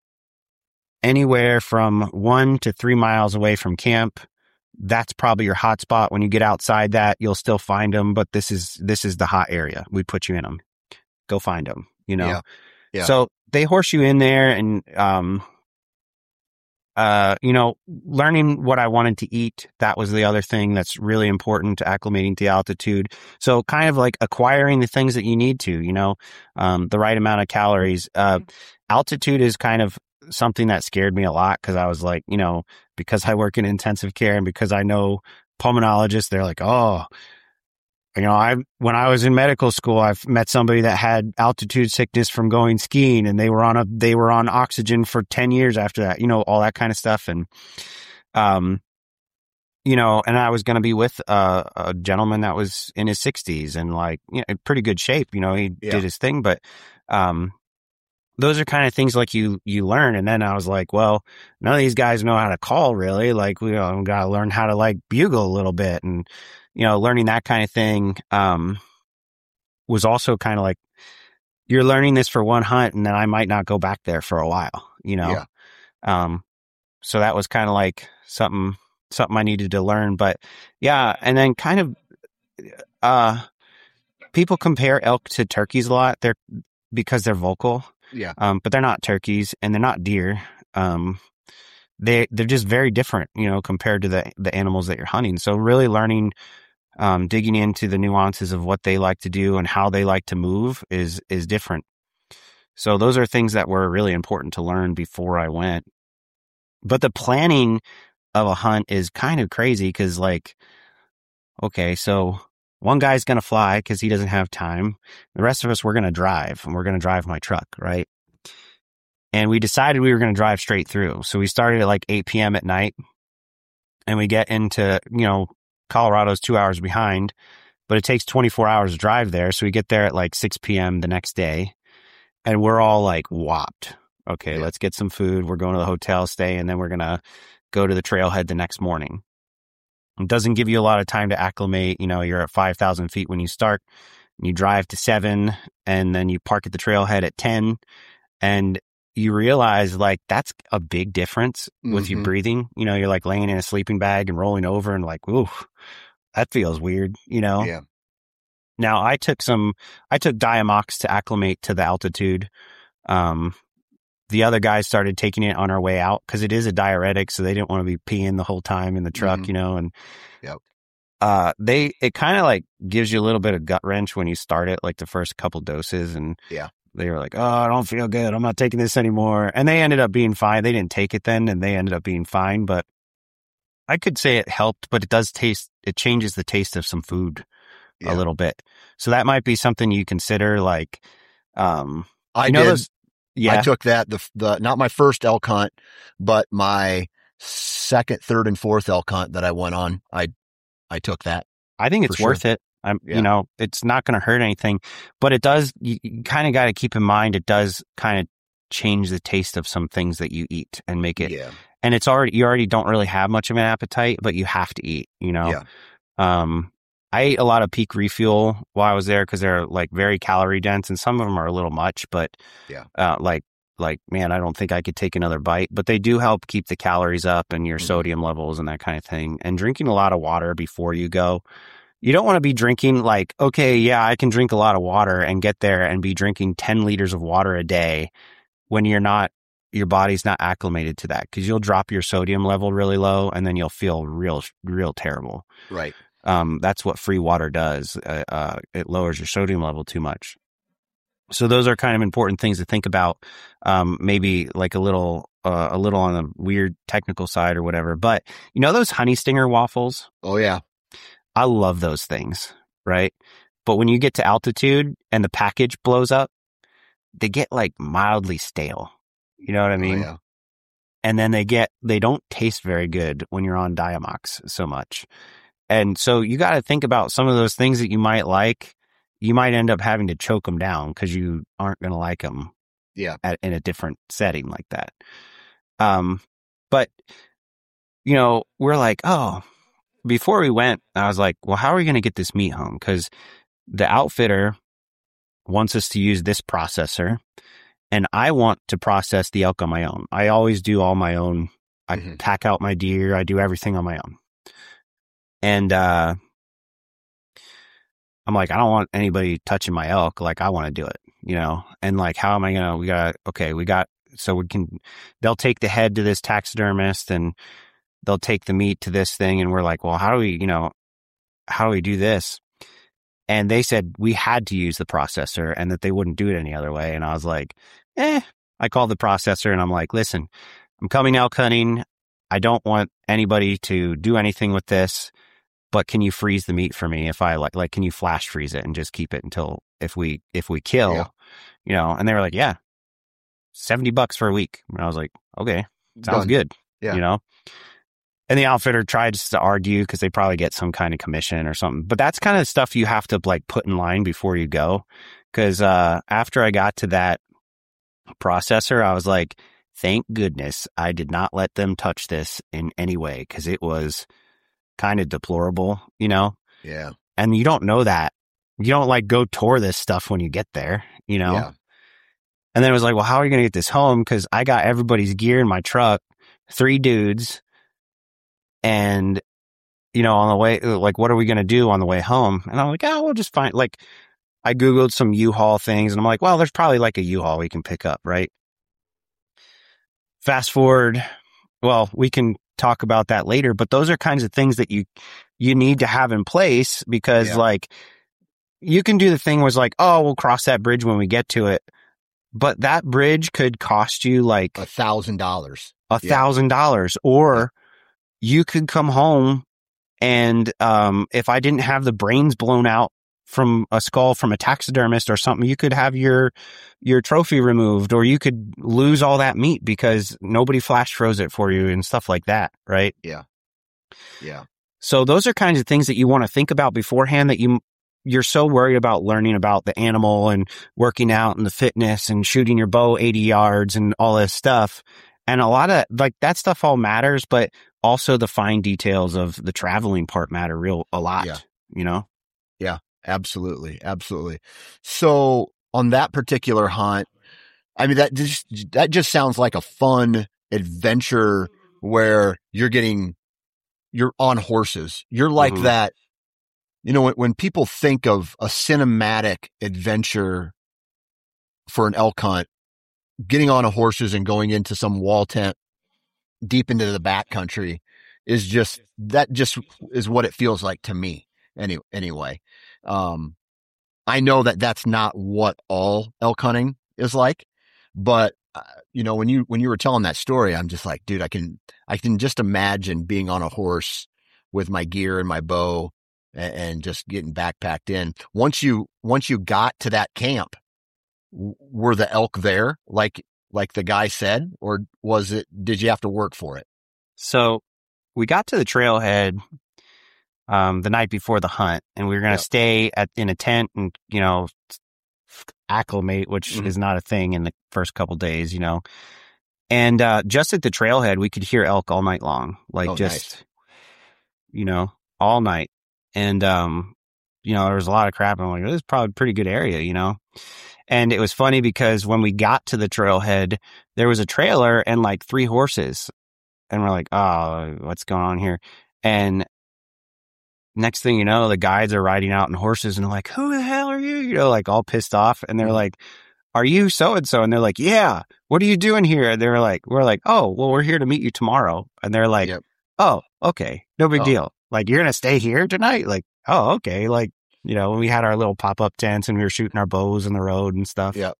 anywhere from one to three miles away from camp. That's probably your hot spot. When you get outside that, you'll still find them, but this is, this is the hot area. We put you in them. Go find them, you know? Yeah. Yeah. So they horse you in there and, um, uh, you know, learning what I wanted to eat. That was the other thing that's really important to acclimating to altitude. So kind of like acquiring the things that you need to, you know, um, the right amount of calories. Uh, altitude is kind of something that scared me a lot because I was like, you know, because I work in intensive care and because I know pulmonologists, they're like, oh, you know, I, when I was in medical school, I've met somebody that had altitude sickness from going skiing and they were on a, they were on oxygen for ten years after that, you know, all that kind of stuff. And, um, you know, and I was going to be with a, a gentleman that was in his sixties and like, you know, in pretty good shape, you know, he yeah. did his thing, but, um, those are kind of things like you, you learn. And then I was like, well, none of these guys know how to call really. Like we, you know, got to learn how to like bugle a little bit. And, you know, learning that kind of thing, um, was also kind of like, you're learning this for one hunt and then I might not go back there for a while, you know? Yeah. Um, so that was kind of like something, something I needed to learn, but yeah. And then kind of, uh, people compare elk to turkeys a lot. They're, because they're vocal. Yeah. Um, but they're not turkeys and they're not deer. Um, they, they're just very different, you know, compared to the, the animals that you're hunting. So really learning, um, digging into the nuances of what they like to do and how they like to move is, is different. So those are things that were really important to learn before I went. But the planning of a hunt is kind of crazy because, like, okay, so one guy's going to fly because he doesn't have time. The rest of us, we're going to drive, and we're going to drive my truck, right? And we decided we were going to drive straight through. So we started at like eight p.m. at night, and we get into, you know, Colorado's two hours behind, but it takes twenty-four hours to drive there. So we get there at like six p.m. the next day, and we're all like whopped. Okay, yeah. Let's get some food. We're going to the hotel stay, and then we're going to go to the trailhead the next morning. It doesn't give you a lot of time to acclimate. You know, you're at five thousand feet when you start. You drive to seven, and then you park at the trailhead at ten, and you realize, like, that's a big difference with mm-hmm. your breathing. You know, you're like laying in a sleeping bag and rolling over and like, ooh, that feels weird, you know? Yeah. Now, I took some, I took Diamox to acclimate to the altitude. Um, the other guys started taking it on our way out because it is a diuretic, so they didn't want to be peeing the whole time in the truck, mm-hmm. you know, and yep. uh, they, it kind of like gives you a little bit of gut wrench when you start it, like the first couple doses, and yeah. they were like, oh, I don't feel good. I'm not taking this anymore. And they ended up being fine. They didn't take it then, and they ended up being fine, but I could say it helped, but it does taste, it changes the taste of some food yeah. a little bit. So that might be something you consider, like, um, I you know did. Those, yeah. I took that, the, the, not my first elk hunt, but my second, third, and fourth elk hunt that I went on. I, I took that. I think it's worth sure. it. I'm, yeah. you know, it's not going to hurt anything, but it does, you, you kind of got to keep in mind, it does kind of change the taste of some things that you eat and make it, yeah. and it's already, you already don't really have much of an appetite, but you have to eat, you know? Yeah. Um, I ate a lot of Peak Refuel while I was there because they're like very calorie dense, and some of them are a little much, but yeah, uh, like, like, man, I don't think I could take another bite, but they do help keep the calories up and your mm-hmm. sodium levels and that kind of thing. And drinking a lot of water before you go. You don't want to be drinking like, okay, yeah, I can drink a lot of water and get there and be drinking ten liters of water a day when you're not, your body's not acclimated to that, because you'll drop your sodium level really low and then you'll feel real, real terrible. Right. Um, that's what free water does. Uh, uh, it lowers your sodium level too much. So those are kind of important things to think about. Um, maybe like a little, uh, a little on the weird technical side or whatever, but you know, those honey stinger waffles. Oh yeah. I love those things, right? But when you get to altitude and the package blows up, they get like mildly stale. You know what I mean? Oh, yeah. And then they get, they don't taste very good when you're on Diamox so much. And so you got to think about some of those things that you might like. You might end up having to choke them down because you aren't going to like them yeah. at, in a different setting like that. Um, but, you know, we're like, oh, before we went, I was like, well, how are we going to get this meat home? Because the outfitter wants us to use this processor, and I want to process the elk on my own. I always do all my own. I mm-hmm. pack out my deer. I do everything on my own. And uh, I'm like, I don't want anybody touching my elk. Like, I want to do it, you know? And like, how am I going to, we got, okay, we got, so we can, they'll take the head to this taxidermist and they'll take the meat to this thing. And we're like, well, how do we, you know, how do we do this? And they said we had to use the processor and that they wouldn't do it any other way. And I was like, eh, I called the processor and I'm like, listen, I'm coming elk hunting. I don't want anybody to do anything with this, but can you freeze the meat for me if I like, like, can you flash freeze it and just keep it until if we, if we kill, yeah. you know? And they were like, yeah, seventy bucks for a week. And I was like, okay, sounds Done. good. Yeah. You know? And the outfitter tried to argue because they probably get some kind of commission or something. But that's kind of stuff you have to like put in line before you go. Because uh, after I got to that processor, I was like, thank goodness I did not let them touch this in any way, because it was kind of deplorable, you know? Yeah. And you don't know that. You don't like go tour this stuff when you get there, you know? Yeah. And then it was like, well, how are you going to get this home? Because I got everybody's gear in my truck, three dudes. And, you know, on the way, like, what are we going to do on the way home? And I'm like, oh, we'll just find, like, I Googled some U-Haul things and I'm like, well, there's probably like a U-Haul we can pick up, right? Fast forward. Well, we can talk about that later, but those are kinds of things that you, you need to have in place because yeah. like you can do the thing where it's like, oh, we'll cross that bridge when we get to it. But that bridge could cost you like a thousand dollars, a thousand dollars, or you could come home and, um, if I didn't have the brains blown out from a skull from a taxidermist or something, you could have your, your trophy removed, or you could lose all that meat because nobody flash froze it for you and stuff like that. Right. Yeah. Yeah. So those are kinds of things that you want to think about beforehand, that you, you're so worried about learning about the animal and working out and the fitness and shooting your bow eighty yards and all this stuff. And a lot of like that stuff all matters, but also the fine details of the traveling part matter real a lot, yeah. you know? Yeah, absolutely. Absolutely. So on that particular hunt, I mean, that just, that just sounds like a fun adventure where you're getting, you're on horses. You're like mm-hmm. that. You know, when, when people think of a cinematic adventure for an elk hunt, getting on a horses and going into some wall tent deep into the backcountry is just, that just is what it feels like to me. Any, anyway, um, I know that that's not what all elk hunting is like, but uh, you know, when you, when you were telling that story, I'm just like, dude, I can, I can just imagine being on a horse with my gear and my bow and just getting backpacked in. Once you, once you got to that camp, were the elk there? Like, like the guy said, or was it, did you have to work for it? So we got to the trailhead, um, the night before the hunt, and we were going to yep. stay at, in a tent and, you know, acclimate, which mm-hmm. is not a thing in the first couple days, you know, and, uh, just at the trailhead, we could hear elk all night long, like oh, just, nice. you know, all night. And, um, you know, there was a lot of crap. I'm like, this is probably a pretty good area, you know? And it was funny because when we got to the trailhead, there was a trailer and like three horses. And we're like, oh, what's going on here? And next thing you know, the guides are riding out on horses and they're like, who the hell are you? You know, like all pissed off. And they're like, are you so-and-so? And they're like, yeah, what are you doing here? And they're like, we're like, oh, well, we're here to meet you tomorrow. And they're like, yep. oh, okay, no big oh. deal. Like, you're going to stay here tonight? Like, oh, okay. Like, you know, we had our little pop-up tents and we were shooting our bows on the road and stuff. Yep.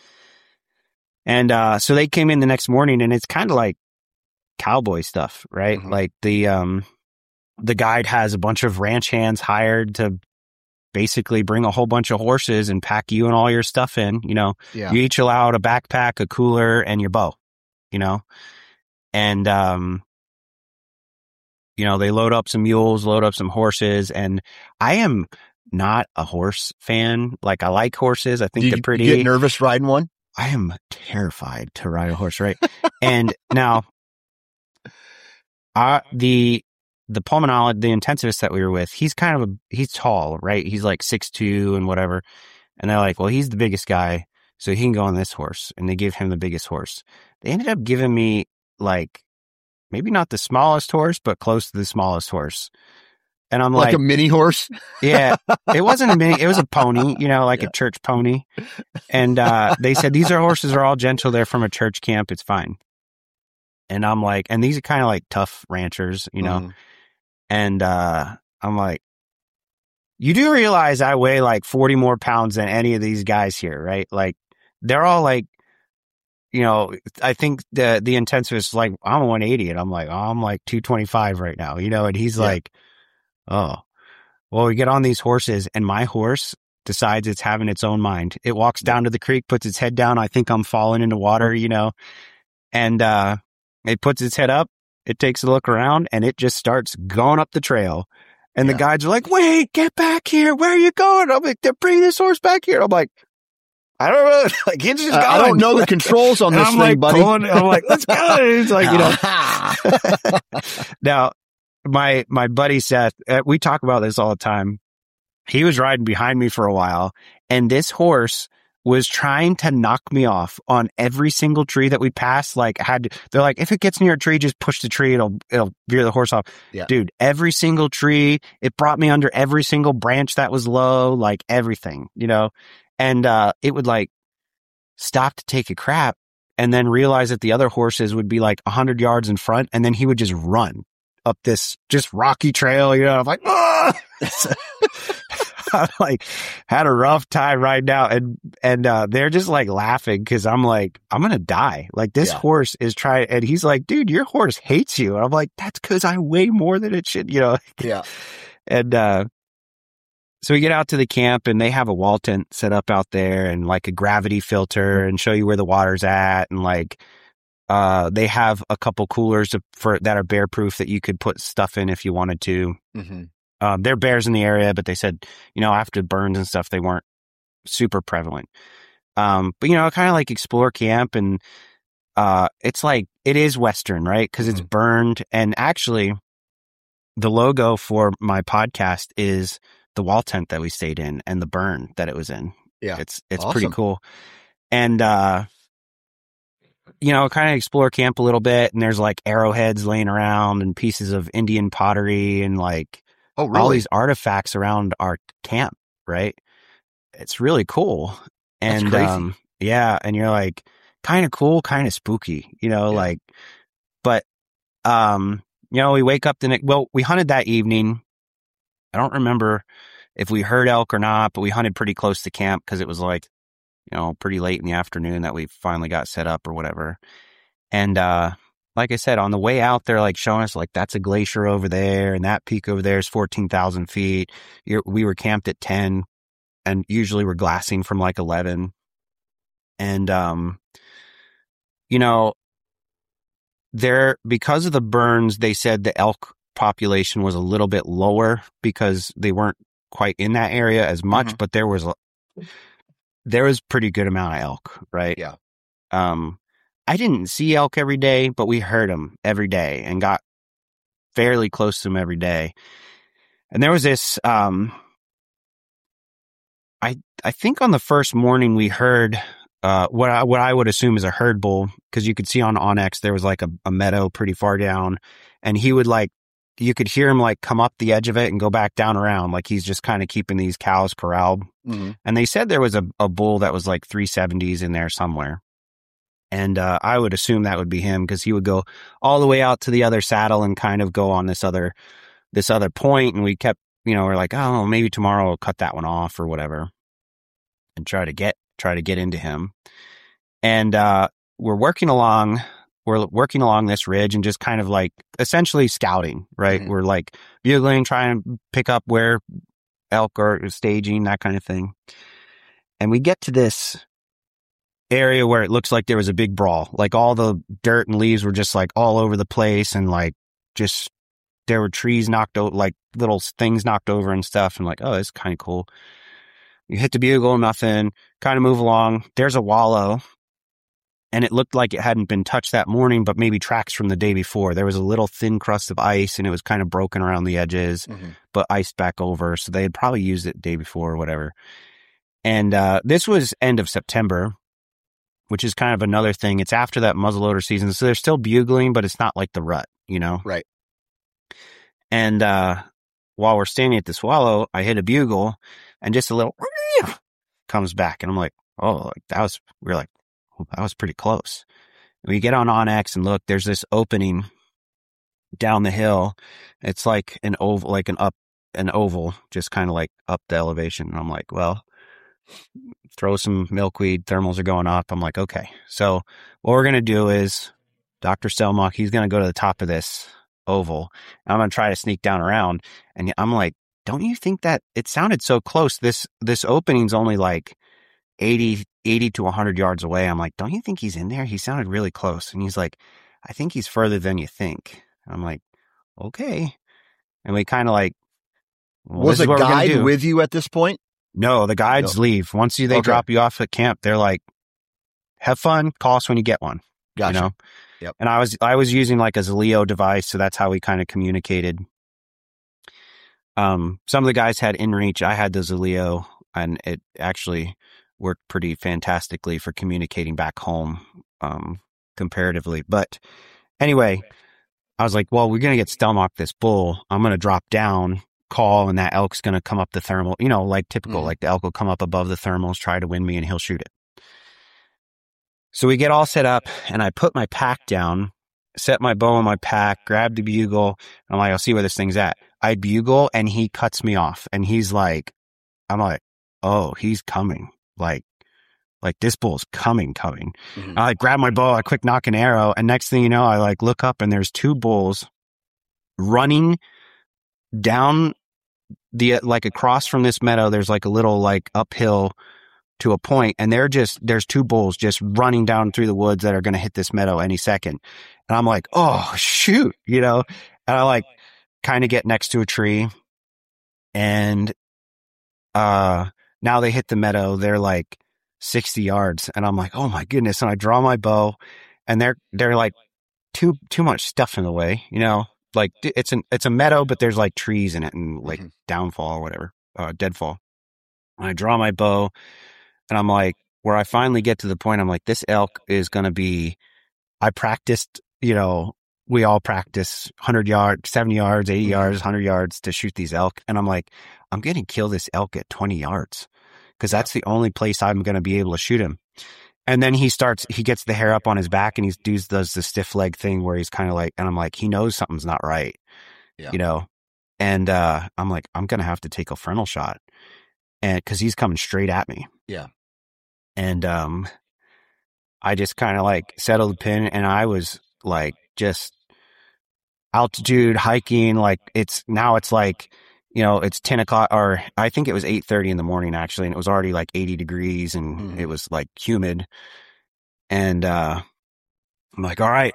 And uh, so they came in the next morning and it's kind of like cowboy stuff, right? Mm-hmm. Like the um, the guide has a bunch of ranch hands hired to basically bring a whole bunch of horses and pack you and all your stuff in, you know. Yeah. You each allowed a backpack, a cooler, and your bow, you know. And, um, you know, they load up some mules, load up some horses, and I am not a horse fan. Like, I like horses. I think you, they're pretty. You get nervous riding one? I am terrified to ride a horse, right? And now, uh, the the pulmonologist, the intensivist that we were with, he's kind of a, he's tall, right? He's like six two and whatever. And they're like, well, he's the biggest guy, so he can go on this horse. And they give him the biggest horse. They ended up giving me like, maybe not the smallest horse, but close to the smallest horse. And I'm like, like a mini horse? Yeah, it wasn't a mini, it was a pony, you know, like yeah. a church pony. And uh, they said, these are horses are all gentle. They're from a church camp. It's fine. And I'm like, and these are kind of like tough ranchers, you know? Mm. And uh, I'm like, you do realize I weigh like forty more pounds than any of these guys here, right? Like, they're all like, you know, I think the the intensivist is like, I'm one eighty. And I'm like, oh, I'm like two twenty-five right now, you know? And he's yeah. like, oh, well, we get on these horses and my horse decides it's having its own mind. It walks down to the creek, puts its head down. I think I'm falling into water, you know, and uh, it puts its head up. It takes a look around and it just starts going up the trail. And yeah. the guides are like, wait, get back here. Where are you going? I'm like, bring this horse back here. I'm like, I don't know. Like, it's just uh, I don't know the controls on this I'm thing, like, buddy. Pulling, I'm like, let's go. It's like, you know. Now, my my buddy Seth, uh, we talk about this all the time. He was riding behind me for a while, and this horse was trying to knock me off on every single tree that we passed. Like had, they're like, if it gets near a tree, just push the tree. It'll, it'll veer the horse off. Yeah. Dude, every single tree, it brought me under every single branch that was low, like everything, you know? And, uh, it would like stop to take a crap and then realize that the other horses would be like a hundred yards in front. And then he would just run up this just rocky trail, you know? I'm like, ah! I'm like, had a rough time right now. And, and, uh, they're just like laughing because I'm like, I'm going to die. Like this yeah. horse is trying, and he's like, dude, your horse hates you. And I'm like, that's because I weigh more than it should, you know? Yeah. And, uh, so we get out to the camp and they have a wall tent set up out there and like a gravity filter and show you where the water's at. And like, uh, they have a couple coolers to, for that are bear proof that you could put stuff in if you wanted to. Mm-hmm. Um, there are bears in the area, but they said, you know, after burns and stuff, they weren't super prevalent. Um, but, you know, kind of like explore camp and, uh, it's like, it is Western, right? Cause mm-hmm. it's burned. And actually the logo for my podcast is the wall tent that we stayed in and the burn that it was in. Yeah. It's, it's awesome. Pretty cool. And, uh, you know, kind of explore camp a little bit and there's like arrowheads laying around and pieces of Indian pottery and like, oh, really? all these artifacts around our camp, right? It's really cool. And, That's crazy. um, yeah. And you're like kind of cool, kind of spooky, you know, yeah. like, but, um, you know, we wake up the next, well, we hunted that evening. I don't remember if we heard elk or not, but we hunted pretty close to camp because it was like, you know, pretty late in the afternoon that we finally got set up or whatever. And, uh, like I said, on the way out, they're like showing us like that's a glacier over there and that peak over there is fourteen thousand feet. You're, we were camped at ten and usually we're glassing from like eleven. And, um, you know, there, because of the burns, they said the elk population was a little bit lower because they weren't quite in that area as much, mm-hmm. but there was, there was pretty good amount of elk, right? Yeah. Um, I didn't see elk every day, but we heard them every day and got fairly close to them every day. And there was this, um, I, I think on the first morning we heard, uh, what I, what I would assume is a herd bull, because you could see on Onyx, there was like a, a meadow pretty far down and he would like, you could hear him like come up the edge of it and go back down around. Like he's just kind of keeping these cows corralled. Mm-hmm. And they said there was a, a bull that was like three seventies in there somewhere. And, uh, I would assume that would be him because he would go all the way out to the other saddle and kind of go on this other, this other point. And we kept, you know, we're like, oh, maybe tomorrow we'll cut that one off or whatever and try to get, try to get into him. And, uh, we're working along, we're working along this ridge and just kind of like essentially scouting, right? Mm-hmm. We're like bugling, trying to pick up where elk are staging, that kind of thing. And we get to this area where it looks like there was a big brawl. Like all the dirt and leaves were just like all over the place and like just there were trees knocked out, like little things knocked over and stuff. And like, oh, it's kind of cool. You hit the bugle, nothing, kind of move along. There's a wallow and it looked like it hadn't been touched that morning, but maybe tracks from the day before. There was a little thin crust of ice and it was kind of broken around the edges, mm-hmm. but iced back over. So they had probably used it the day before or whatever. And uh, this was end of September, which is kind of another thing. It's after that muzzleloader season. So they're still bugling, but it's not like the rut, you know? Right. And uh, while we're standing at this wallow, I hit a bugle and just a little comes back. And I'm like, oh, like that was, we we're like, oh, that was pretty close. And we get on Onyx and look, there's this opening down the hill. It's like an oval, like an up, an oval, just kind of like up the elevation. And I'm like, well, throw some milkweed, thermals are going up. I'm like, okay. So what we're going to do is Doctor Stelmach, he's going to go to the top of this oval. And I'm going to try to sneak down around. And I'm like, don't you think that it sounded so close? This, this opening's only like eighty, eighty to a hundred yards away. I'm like, don't you think he's in there? He sounded really close. And he's like, I think he's further than you think. I'm like, okay. And we kind of like, well, was a guide with you at this point? No, the guides no. leave. Once you, they okay. drop you off at camp, they're like, have fun, call us when you get one. Gotcha. You know? Yep. And I was, I was using like a Zaleo device. So that's how we kind of communicated. Um, some of the guys had InReach. I had the Zaleo and it actually worked pretty fantastically for communicating back home, um, comparatively. But anyway, I was like, well, we're going to get stomach this bull. I'm going to drop down, call, and that elk's going to come up the thermal, you know, like typical, mm. like the elk will come up above the thermals, try to win me, and he'll shoot it. So we get all set up, and I put my pack down, set my bow in my pack, grab the bugle. And I'm like, I'll see where this thing's at. I bugle, and he cuts me off. And he's like, I'm like, oh, he's coming. Like, like this bull's coming, coming. Mm-hmm. I like grab my bow, I quick knock an arrow. And next thing you know, I like look up, and there's two bulls running down the, like across from this meadow. There's like a little like uphill to a point, and they're just, there's two bulls just running down through the woods that are going to hit this meadow any second. And I'm like, oh, shoot, you know, and I like kind of get next to a tree, and uh, now they hit the meadow. They're like sixty yards, and I'm like, oh my goodness. And I draw my bow, and they're, they're like too, too much stuff in the way, you know, like it's an, it's a meadow, but there's like trees in it and like mm-hmm. downfall or whatever, uh, deadfall. And I draw my bow, and I'm like, where I finally get to the point, I'm like, this elk is going to be, I practiced, you know, we all practice one hundred yards, seventy yards, eighty yards, one hundred yards to shoot these elk. And I'm like, I'm going to kill this elk at twenty yards because that's the only place I'm going to be able to shoot him. And then he starts, he gets the hair up on his back, and he does, does the stiff leg thing where he's kind of like, and I'm like, he knows something's not right, yeah. you know? And uh, I'm like, I'm going to have to take a frontal shot, and because he's coming straight at me. Yeah. And um, I just kind of like settled the pin, and I was like just altitude hiking. Like it's now it's like, you know, it's ten o'clock, or I think it was eight thirty in the morning actually. And it was already like eighty degrees, and mm. it was like humid. And uh, I'm like, all right.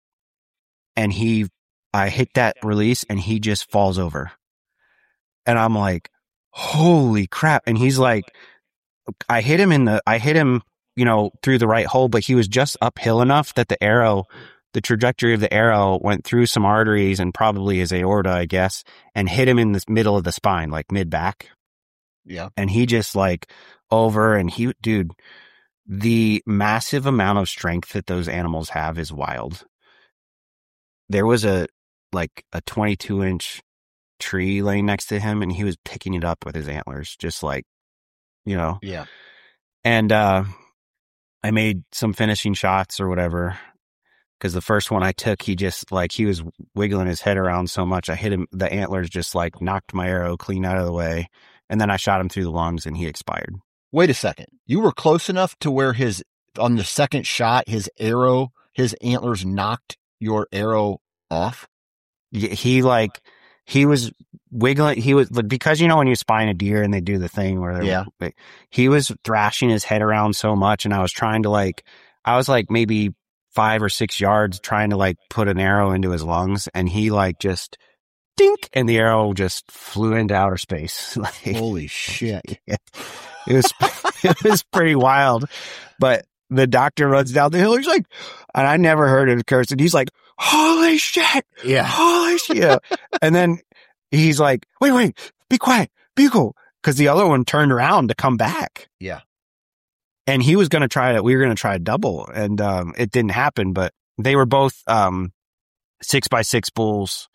And he, I hit that release, and he just falls over. And I'm like, holy crap. And he's like, I hit him in the, I hit him, you know, through the right hole, but he was just uphill enough that the arrow, the trajectory of the arrow went through some arteries and probably his aorta, I guess, and hit him in the middle of the spine, like mid back. Yeah. And he just like over, and he, dude, the massive amount of strength that those animals have is wild. There was a, like a twenty-two inch tree laying next to him, and he was picking it up with his antlers, just like, you know. Yeah. And uh I made some finishing shots or whatever, because the first one I took, he just like, he was wiggling his head around so much, I hit him, the antlers just like knocked my arrow clean out of the way, and then I shot him through the lungs, and he expired. Wait a second, you were close enough to where his, on the second shot, his arrow, his antlers knocked your arrow off? He like, he was wiggling, he was, because you know when you spine a deer and they do the thing where they're, yeah. like, he was thrashing his head around so much, and I was trying to like, I was like maybe five or six yards trying to like put an arrow into his lungs, and he like just dink, and the arrow just flew into outer space. Like, holy shit. Yeah, it was, it was pretty wild. But the doctor runs down the hill, he's like, and I never heard it curse, and he's like, holy shit. Yeah. Holy shit. And then he's like, wait, wait, be quiet, be cool. Because the other one turned around to come back. Yeah. And he was going to try it. We were going to try a double, and um, it didn't happen, but they were both um, six by six bulls.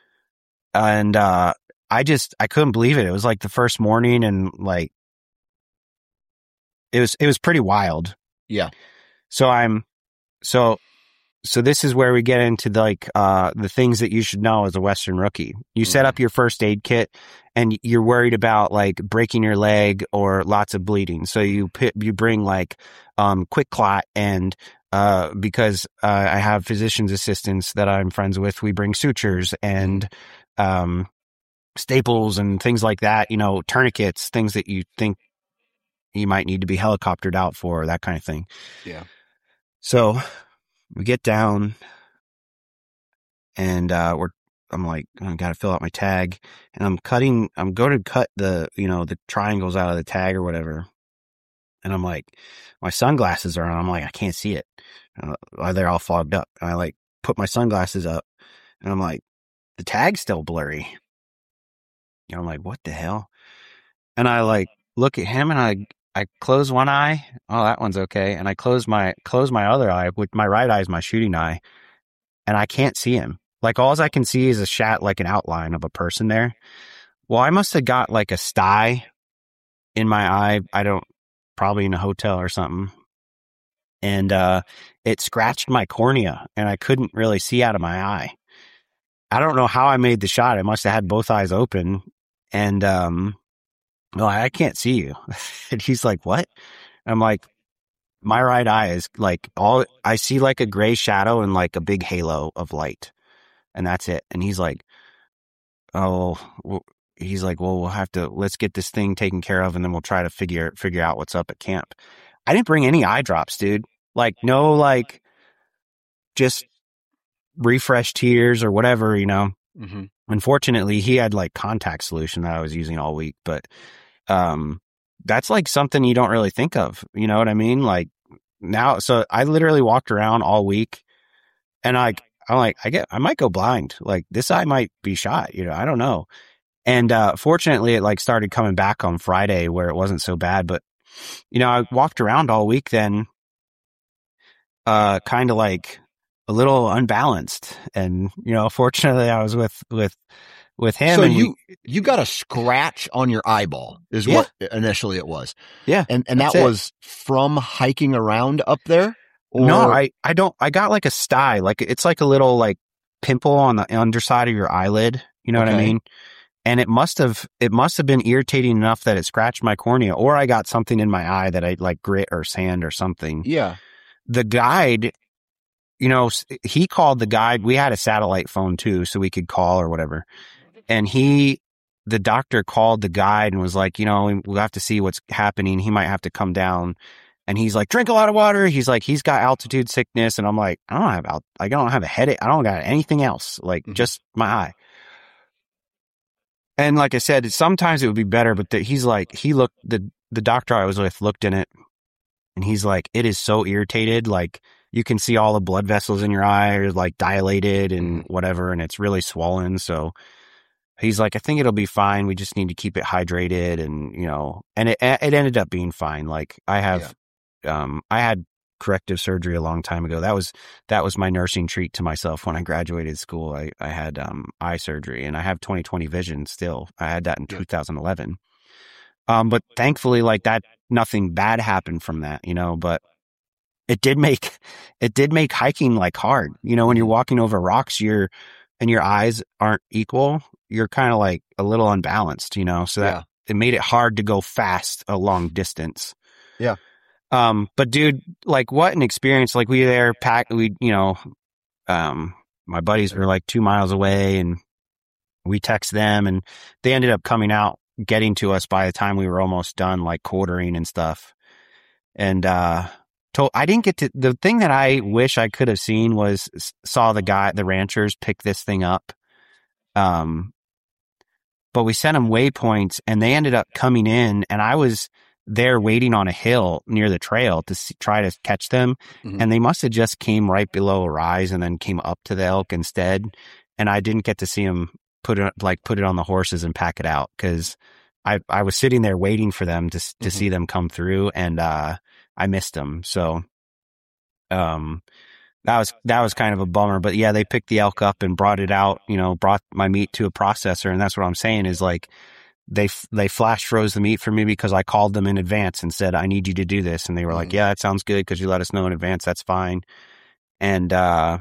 And uh, I just, I couldn't believe it. It was like the first morning, and like, it was, it was pretty wild. Yeah. So I'm, so, so this is where we get into the, like, uh, the things that you should know as a Western rookie. You mm-hmm. set up your first aid kit, and you're worried about like breaking your leg or lots of bleeding. So you put, you bring like, um, Quick Clot, and, uh, because, uh, I have physician's assistants that I'm friends with, we bring sutures and, um, staples and things like that, you know, tourniquets, things that you think you might need to be helicoptered out for, that kind of thing. Yeah. So we get down, and uh, we're, I'm like, I got to fill out my tag, and I'm cutting, I'm going to cut the, you know, the triangles out of the tag or whatever. And I'm like, my sunglasses are on. I'm like, I can't see it. Uh, they're all fogged up. And I like put my sunglasses up, and I'm like, the tag's still blurry. And I'm like, what the hell? And I like look at him, and I, I close one eye. Oh, that one's okay. And I close my, close my other eye, with my right eye is my shooting eye, and I can't see him. Like, all I can see is a shat, like an outline of a person there. Well, I must have got like a sty in my eye. I don't, probably in a hotel or something. And, uh, it scratched my cornea, and I couldn't really see out of my eye. I don't know how I made the shot. I must have had both eyes open, and, um, no, I can't see you. And he's like, what? I'm like, my right eye is like all I see, like a gray shadow and like a big halo of light. And that's it. And he's like, oh, well, he's like, well, we'll have to, let's get this thing taken care of, and then we'll try to figure, figure out what's up at camp. I didn't bring any eye drops, dude. Like, no, like just refresh tears or whatever, you know. Mm-hmm. Unfortunately, he had like contact solution that I was using all week, but um, that's like something you don't really think of. You know what I mean? Like now, so I literally walked around all week, and I, I'm like, I get, I might go blind. Like, this eye might be shot. You know, I don't know. And uh, fortunately, it like started coming back on Friday where it wasn't so bad. But you know, I walked around all week then, uh, kind of like a little unbalanced, and you know, fortunately, I was with with. with him. So and you, we, you got a scratch on your eyeball is yeah. what initially it was. Yeah. And, and that it. was from hiking around up there? Or? No, I, I don't, I got like a sty, like it's like a little like pimple on the underside of your eyelid. You know okay. what I mean? And it must have, it must have been irritating enough that it scratched my cornea, or I got something in my eye that I like grit or sand or something. Yeah. The guide, you know, he called the guide. We had a satellite phone too, so we could call or whatever. And he, the doctor called the guide and was like, you know, we'll have to see what's happening. He might have to come down. And he's like, drink a lot of water. He's like, he's got altitude sickness. And I'm like, I don't have, alt- I don't have a headache. I don't got anything else. Like mm-hmm. just my eye. And like I said, sometimes it would be better, but the, he's like, he looked, the, the doctor I was with looked in it, and he's like, it is so irritated. Like you can see all the blood vessels in your eye are like dilated and whatever. And it's really swollen. So he's like, I think it'll be fine. We just need to keep it hydrated, and you know, and it it ended up being fine. Like I have, yeah. um, I had corrective surgery a long time ago. That was that was my nursing treat to myself when I graduated school. I I had um eye surgery, and I have twenty twenty vision still. I had that in yeah. two thousand eleven. Um, but thankfully, like that, nothing bad happened from that, you know. But it did make it did make hiking like hard. You know, when you're walking over rocks, you're and your eyes aren't equal, you're kind of like a little unbalanced, you know, so that yeah. it made it hard to go fast a long distance. Yeah. Um, but dude, like what an experience. Like we were there packed, we, you know, um, my buddies were like two miles away, and we text them, and they ended up coming out, getting to us by the time we were almost done, like quartering and stuff. And, uh, told, I didn't get to, the thing that I wish I could have seen was saw the guy, the ranchers pick this thing up. Um, but we sent them waypoints, and they ended up coming in, and I was there waiting on a hill near the trail to see, try to catch them. Mm-hmm. And they must have just came right below a rise and then came up to the elk instead. And I didn't get to see them put it, like put it on the horses and pack it out, because I, I was sitting there waiting for them to, to mm-hmm. see them come through, and, uh, I missed them. So, um, that was, that was kind of a bummer, but yeah, they picked the elk up and brought it out, you know, brought my meat to a processor. And that's what I'm saying is like, they, they flash froze the meat for me because I called them in advance and said, I need you to do this. And they were mm-hmm. like, yeah, that sounds good, 'cause you let us know in advance. That's fine. And, uh,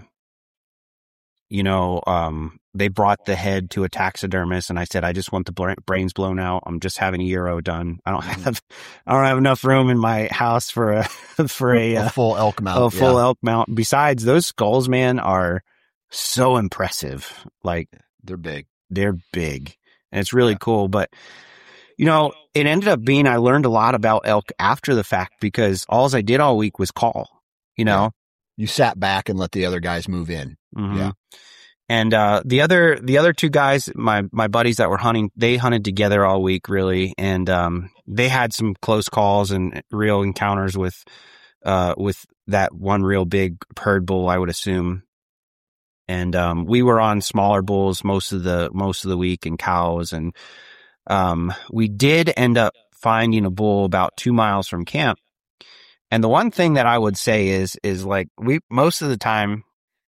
you know, um, they brought the head to a taxidermist, and I said, I just want the brains blown out. I'm just having a euro done. I don't have, I don't have enough room in my house for a, for a, a full elk mount. A full yeah. elk mount. Besides, those skulls, man, are so impressive. Like they're big. They're big, and it's really yeah. cool. But, you know, it ended up being, I learned a lot about elk after the fact, because all I did all week was call, you know. Yeah. You sat back and let the other guys move in. Mm-hmm. Yeah. And, uh, the other, the other two guys, my, my buddies that were hunting, they hunted together all week, really. And, um, they had some close calls and real encounters with, uh, with that one real big herd bull, I would assume. And, um, we were on smaller bulls most of the, most of the week, and cows. And, um, we did end up finding a bull about two miles from camp. And the one thing that I would say is, is like we, most of the time,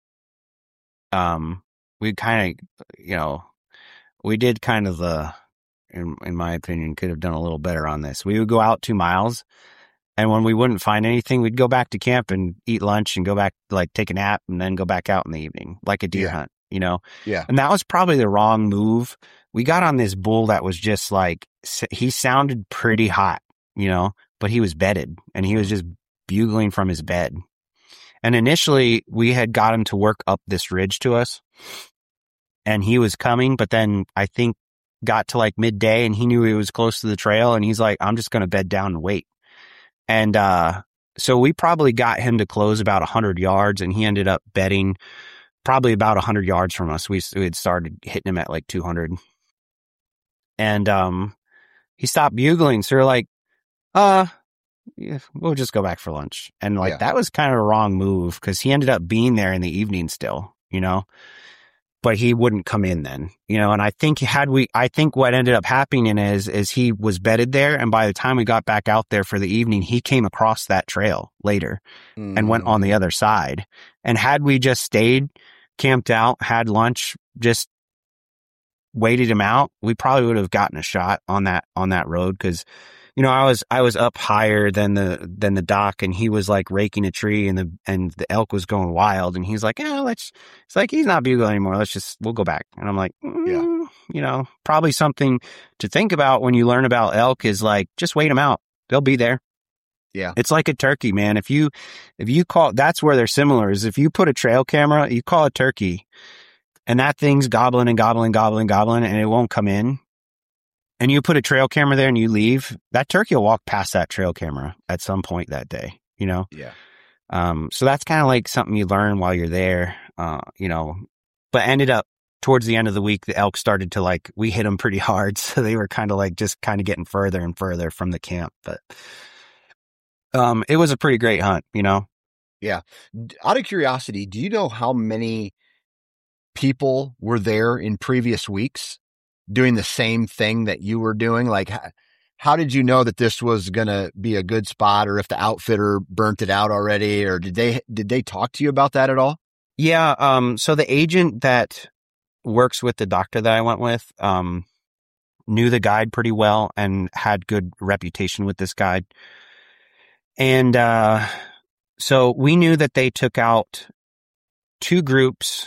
um, we kind of, you know, we did kind of the, in, in my opinion, could have done a little better on this. We would go out two miles, and when we wouldn't find anything, we'd go back to camp and eat lunch and go back, like take a nap, and then go back out in the evening, like a deer Yeah. hunt, you know? Yeah. And that was probably the wrong move. We got on this bull that was just like, he sounded pretty hot, you know, but he was bedded, and he was just bugling from his bed. And initially we had got him to work up this ridge to us, and he was coming, but then I think got to like midday and he knew he was close to the trail, and he's like, I'm just going to bed down and wait. And, uh, so we probably got him to close about a hundred yards, and he ended up bedding probably about a hundred yards from us. We, we had started hitting him at like two hundred, and, um, he stopped bugling. So we're like, uh, yeah, we'll just go back for lunch. And like, Yeah. that was kind of a wrong move, because he ended up being there in the evening still, you know, but he wouldn't come in then, you know. And I think had we, I think what ended up happening is, is he was bedded there. And by the time we got back out there for the evening, he came across that trail later Mm. and went on the other side. And had we just stayed, camped out, had lunch, just waited him out, we probably would have gotten a shot on that, on that road. Cause, you know, I was, I was up higher than the, than the dock, and he was like raking a tree, and the, and the elk was going wild, and he's like, yeah, let's, it's like, he's not bugling anymore. Let's just, we'll go back. And I'm like, mm, Yeah. you know, probably something to think about when you learn about elk is like, just wait them out. They'll be there. Yeah. It's like a turkey, man. If you, if you call, that's where they're similar, is if you put a trail camera, you call a turkey, and that thing's gobbling and gobbling, gobbling, gobbling, and it won't come in, and you put a trail camera there and you leave, that turkey will walk past that trail camera at some point that day, you know? Yeah. Um, so that's kind of like something you learn while you're there, uh, you know, but ended up towards the end of the week, the elk started to like, we hit them pretty hard. So they were kind of like just kind of getting further and further from the camp. But, um, it was a pretty great hunt, you know? Yeah. D- Out of curiosity, do you know how many people were there in previous weeks doing the same thing that you were doing? Like, how, how did you know that this was going to be a good spot, or if the outfitter burnt it out already, or did they, did they talk to you about that at all? Yeah. Um, so the agent that works with the doctor that I went with, um, knew the guide pretty well and had good reputation with this guide. And, uh, so we knew that they took out two groups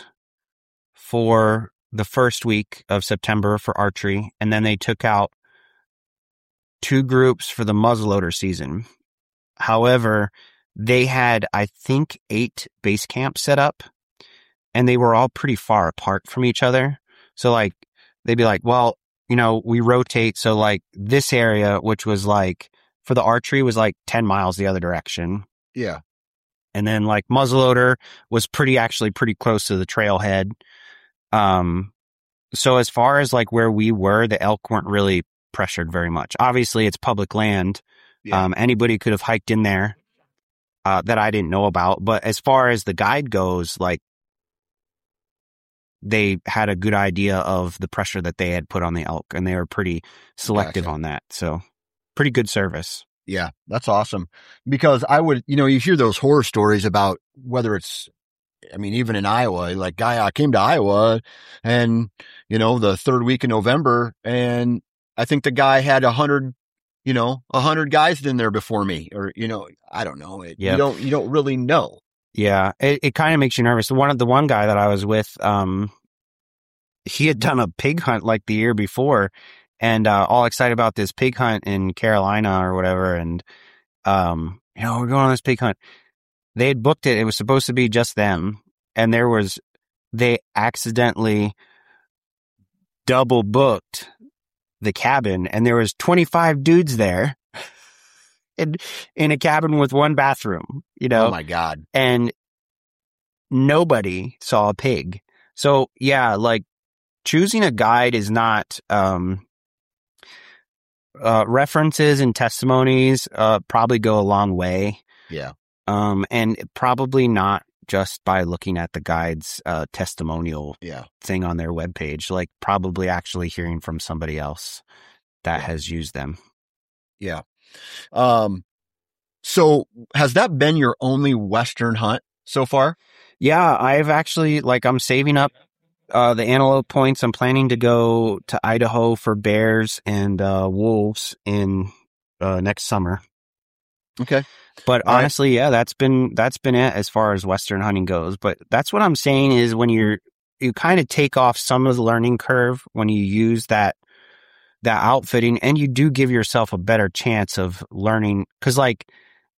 for the first week of September for archery, and then they took out two groups for the muzzleloader season. However, they had, I think, eight base camps set up, and they were all pretty far apart from each other. So like, they'd be like, well, you know, we rotate. So like this area, which was like for the archery, was like ten miles the other direction. Yeah. And then like muzzleloader was pretty, actually pretty close to the trailhead. Um, so as far as like where we were, the elk weren't really pressured very much. Obviously it's public land. Yeah. Um, anybody could have hiked in there, uh, that I didn't know about. But as far as the guide goes, like they had a good idea of the pressure that they had put on the elk, and they were pretty selective Gotcha. on that. So pretty good service. Yeah, that's awesome. Because I would, you know, you hear those horror stories about whether it's, I mean, even in Iowa, like guy, I came to Iowa and, you know, the third week in November, and I think the guy had a hundred, you know, a hundred guys in there before me, or, you know, I don't know. It, Yep. You don't, you don't really know. Yeah, it, it kind of makes you nervous. One of the one guy that I was with, um, he had done a pig hunt like the year before, and uh, all excited about this pig hunt in Carolina or whatever. And um, you know, we're going on this pig hunt. They had booked it. It was supposed to be just them, and there was they accidentally double booked the cabin, and there was twenty-five dudes there in in a cabin with one bathroom. You know, Oh my God. and nobody saw a pig. So yeah, like choosing a guide is not, um, uh, references and testimonies, uh, probably go a long way. Yeah. Um, and probably not just by looking at the guide's, uh, testimonial Yeah. thing on their webpage, like probably actually hearing from somebody else that Yeah. has used them. Yeah. Um, so has that been your only Western hunt so far? Yeah, I've actually, like, I'm saving up uh, the antelope points. I'm planning to go to Idaho for bears and uh, wolves in uh, next summer. Okay. But All right. honestly, yeah, that's been that's been it as far as Western hunting goes. But that's what I'm saying is when you're you kind of take off some of the learning curve when you use that that outfitting, and you do give yourself a better chance of learning. Because like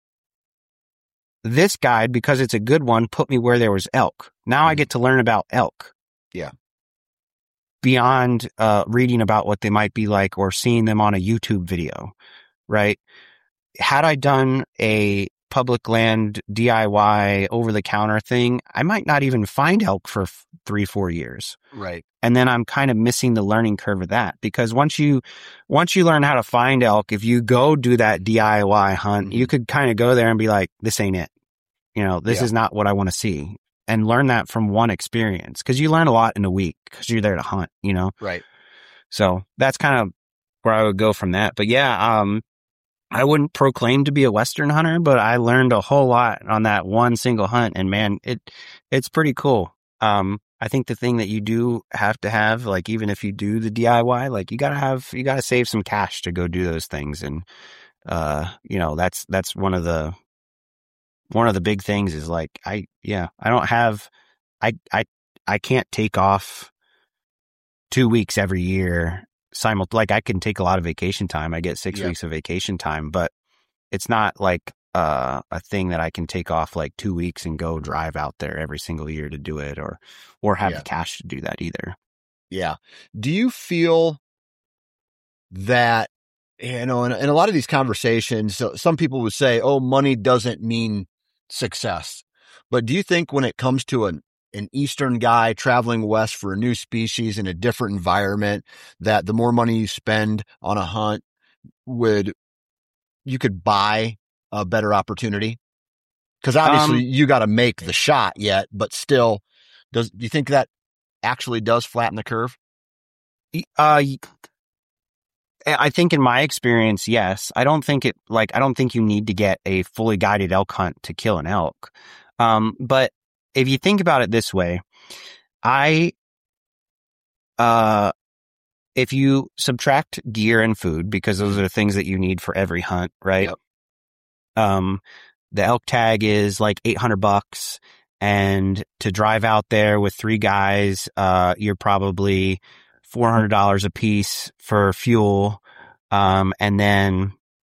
this guide, because it's a good one, put me where there was elk. Now I get to learn about elk. Yeah. Beyond uh, reading about what they might be like or seeing them on a YouTube video, right? Had I done a public land D I Y over the counter thing, I might not even find elk for f- three, four years. Right. And then I'm kind of missing the learning curve of that, because once you, once you learn how to find elk, if you go do that D I Y hunt, Mhm. you could kind of go there and be like, this ain't it. You know, this Yeah. is not what I want to see, and learn that from one experience. Cause you learn a lot in a week cause you're there to hunt, you know? Right. So that's kind of where I would go from that. But yeah, um, I wouldn't proclaim to be a Western hunter, but I learned a whole lot on that one single hunt, and man, it, it's pretty cool. Um, I think the thing that you do have to have, like, even if you do the D I Y, like, you gotta have, you gotta save some cash to go do those things. And, uh, you know, that's, that's one of the, one of the big things is like, I, yeah, I don't have, I, I, I can't take off two weeks every year. Simul- like I can take a lot of vacation time. I get six Yeah. weeks of vacation time, but it's not like uh, a thing that I can take off like two weeks and go drive out there every single year to do it, or, or have Yeah. the cash to do that either. Yeah. Do you feel that, you know, in, in a lot of these conversations, so some people would say, oh, money doesn't mean success. But do you think when it comes to an, an Eastern guy traveling west for a new species in a different environment, that the more money you spend on a hunt would, you could buy a better opportunity? Because obviously Um, you got to make the shot yet, but still, does, do you think that actually does flatten the curve? uh, I think in my experience, yes. I don't think it, like, I don't think you need to get a fully guided elk hunt to kill an elk. Um, but if you think about it this way, I, uh, if you subtract gear and food, because those are the things that you need for every hunt, right? Yep. Um, the elk tag is like eight hundred bucks. And to drive out there with three guys, uh, you're probably four hundred dollars a piece for fuel. Um, and then,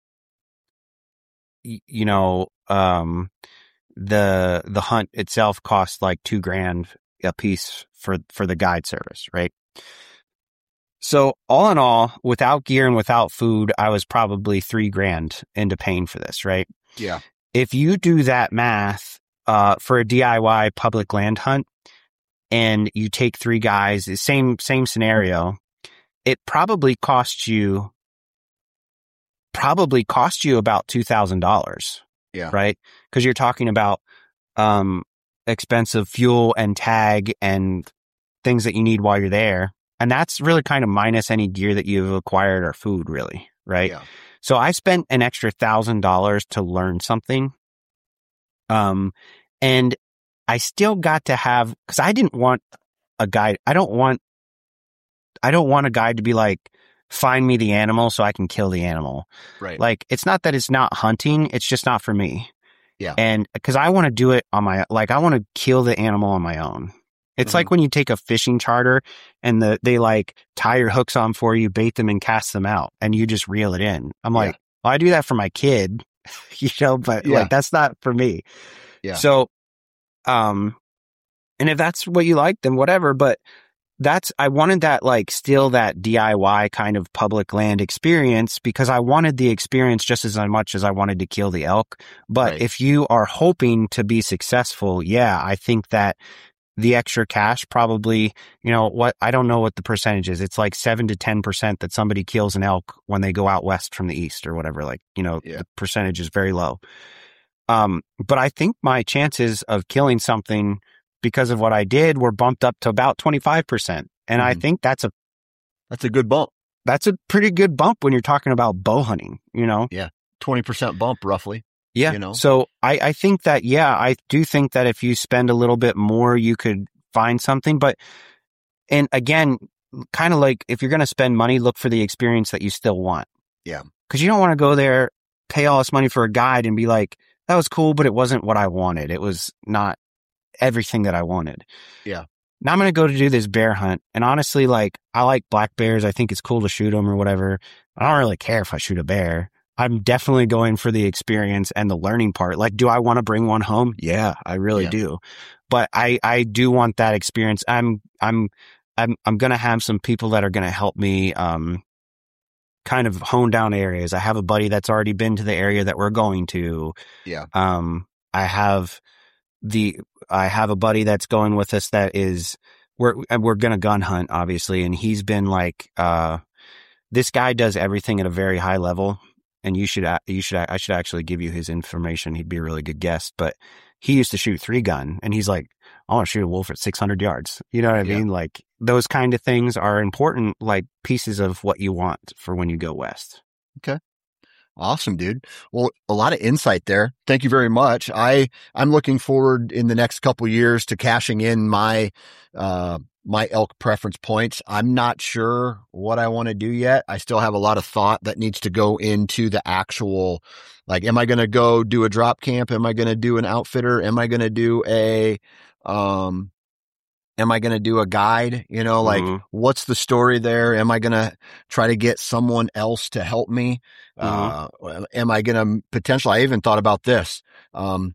y- you know, um, the, the hunt itself costs like two grand a piece for, for the guide service, right? So all in all, without gear and without food, I was probably three grand into paying for this, right? Yeah. If you do that math, uh, for a D I Y public land hunt, and you take three guys, the same, same scenario, it probably costs you, probably cost you about two thousand dollars. Yeah. Right? Cause you're talking about, um, expensive fuel and tag and things that you need while you're there. And that's really kind of minus any gear that you've acquired or food, really. Right? Yeah. So I spent an extra thousand dollars to learn something. Um, and I still got to have, cause I didn't want a guide. I don't want, I don't want a guide to be like, find me the animal so I can kill the animal. Right. Like, it's not that it's not hunting. It's just not for me. Yeah. And cause I want to do it on my, like, I want to kill the animal on my own. It's Mhm. like when you take a fishing charter and the, they like tie your hooks on for you, bait them and cast them out, and you just reel it in. I'm Yeah. like, well, I do that for my kid, you know, but Yeah. like, that's not for me. Yeah. So, um, and if that's what you like, then whatever. But that's, I wanted that, like, still that D I Y kind of public land experience, because I wanted the experience just as much as I wanted to kill the elk. But Right. if you are hoping to be successful, yeah, I think that the extra cash probably, you know what, I don't know what the percentage is. It's like seven to ten percent that somebody kills an elk when they go out west from the east or whatever. Like, you know, Yeah. the percentage is very low. Um, but I think my chances of killing something because of what I did were bumped up to about twenty-five percent. And I Mhm. think that's a, That's a good bump. that's a pretty good bump when you're talking about bow hunting, you know? Yeah. twenty percent bump roughly. Yeah. You know? So I, I think that, yeah, I do think that if you spend a little bit more, you could find something. But, and again, kind of like if you're going to spend money, look for the experience that you still want. Yeah. Because you don't want to go there, pay all this money for a guide and be like, that was cool, but it wasn't what I wanted. It was not everything that I wanted. Yeah. Now I'm going to go to do this bear hunt. And honestly, like, I like black bears. I think it's cool to shoot them or whatever. I don't really care if I shoot a bear. I'm definitely going for the experience and the learning part. Like, do I want to bring one home? Yeah, I really yeah. do. But I, I do want that experience. I'm, I'm, I'm, I'm going to have some people that are going to help me, um, kind of hone down areas. I have a buddy that's already been to the area that we're going to. Yeah. Um, I have the, I have a buddy that's going with us that is, we're, we're going to gun hunt, obviously. And he's been like, uh, this guy does everything at a very high level. And you should, you should, I should actually give you his information. He'd be a really good guest, but he used to shoot three gun and he's like, I want to shoot a wolf at six hundred yards. You know what I yeah. mean? Like those kind of things are important, like pieces of what you want for when you go west. Okay. Awesome, dude. Well, a lot of insight there. Thank you very much. I, I'm looking forward in the next couple of years to cashing in my, uh, my elk preference points. I'm not sure what I want to do yet. I still have a lot of thought that needs to go into the actual, like, am I going to go do a drop camp? Am I going to do an outfitter? Am I going to do a, um, am I going to do a guide? You know, like mm-hmm. what's the story there? Am I going to try to get someone else to help me? Mm-hmm. Uh, am I going to potentially, I even thought about this. Um,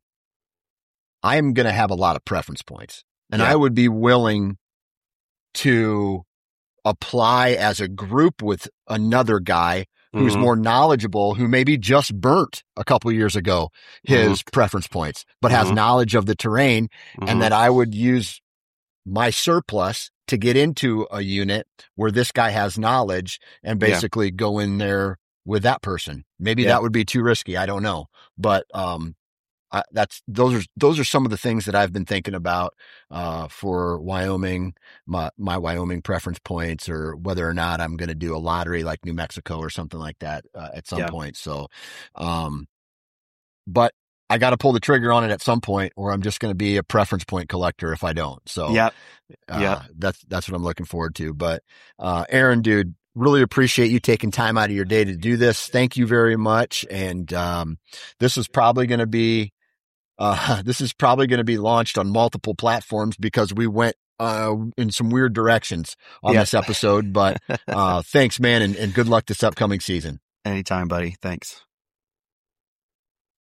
I'm going to have a lot of preference points and yeah. I would be willing to apply as a group with another guy who's mm-hmm. more knowledgeable, who maybe just burnt a couple years ago his mm-hmm. preference points, but mm-hmm. has knowledge of the terrain mm-hmm. and that I would use my surplus to get into a unit where this guy has knowledge and basically yeah. go in there with that person. Maybe yeah. that would be too risky. I don't know. But, um, I, that's, those are, those are some of the things that I've been thinking about, uh, for Wyoming, my, my Wyoming preference points, or whether or not I'm going to do a lottery like New Mexico or something like that, uh, at some yeah. point. So, um, but I got to pull the trigger on it at some point, or I'm just going to be a preference point collector if I don't. So, yeah, uh, yeah, that's, that's what I'm looking forward to. But, uh, Aaron, dude, really appreciate you taking time out of your day to do this. Thank you very much. And, um, this is probably going to be, Uh, this is probably going to be launched on multiple platforms because we went, uh, in some weird directions on yep. this episode, but, uh, thanks, man. And, and good luck this upcoming season. Anytime, buddy. Thanks.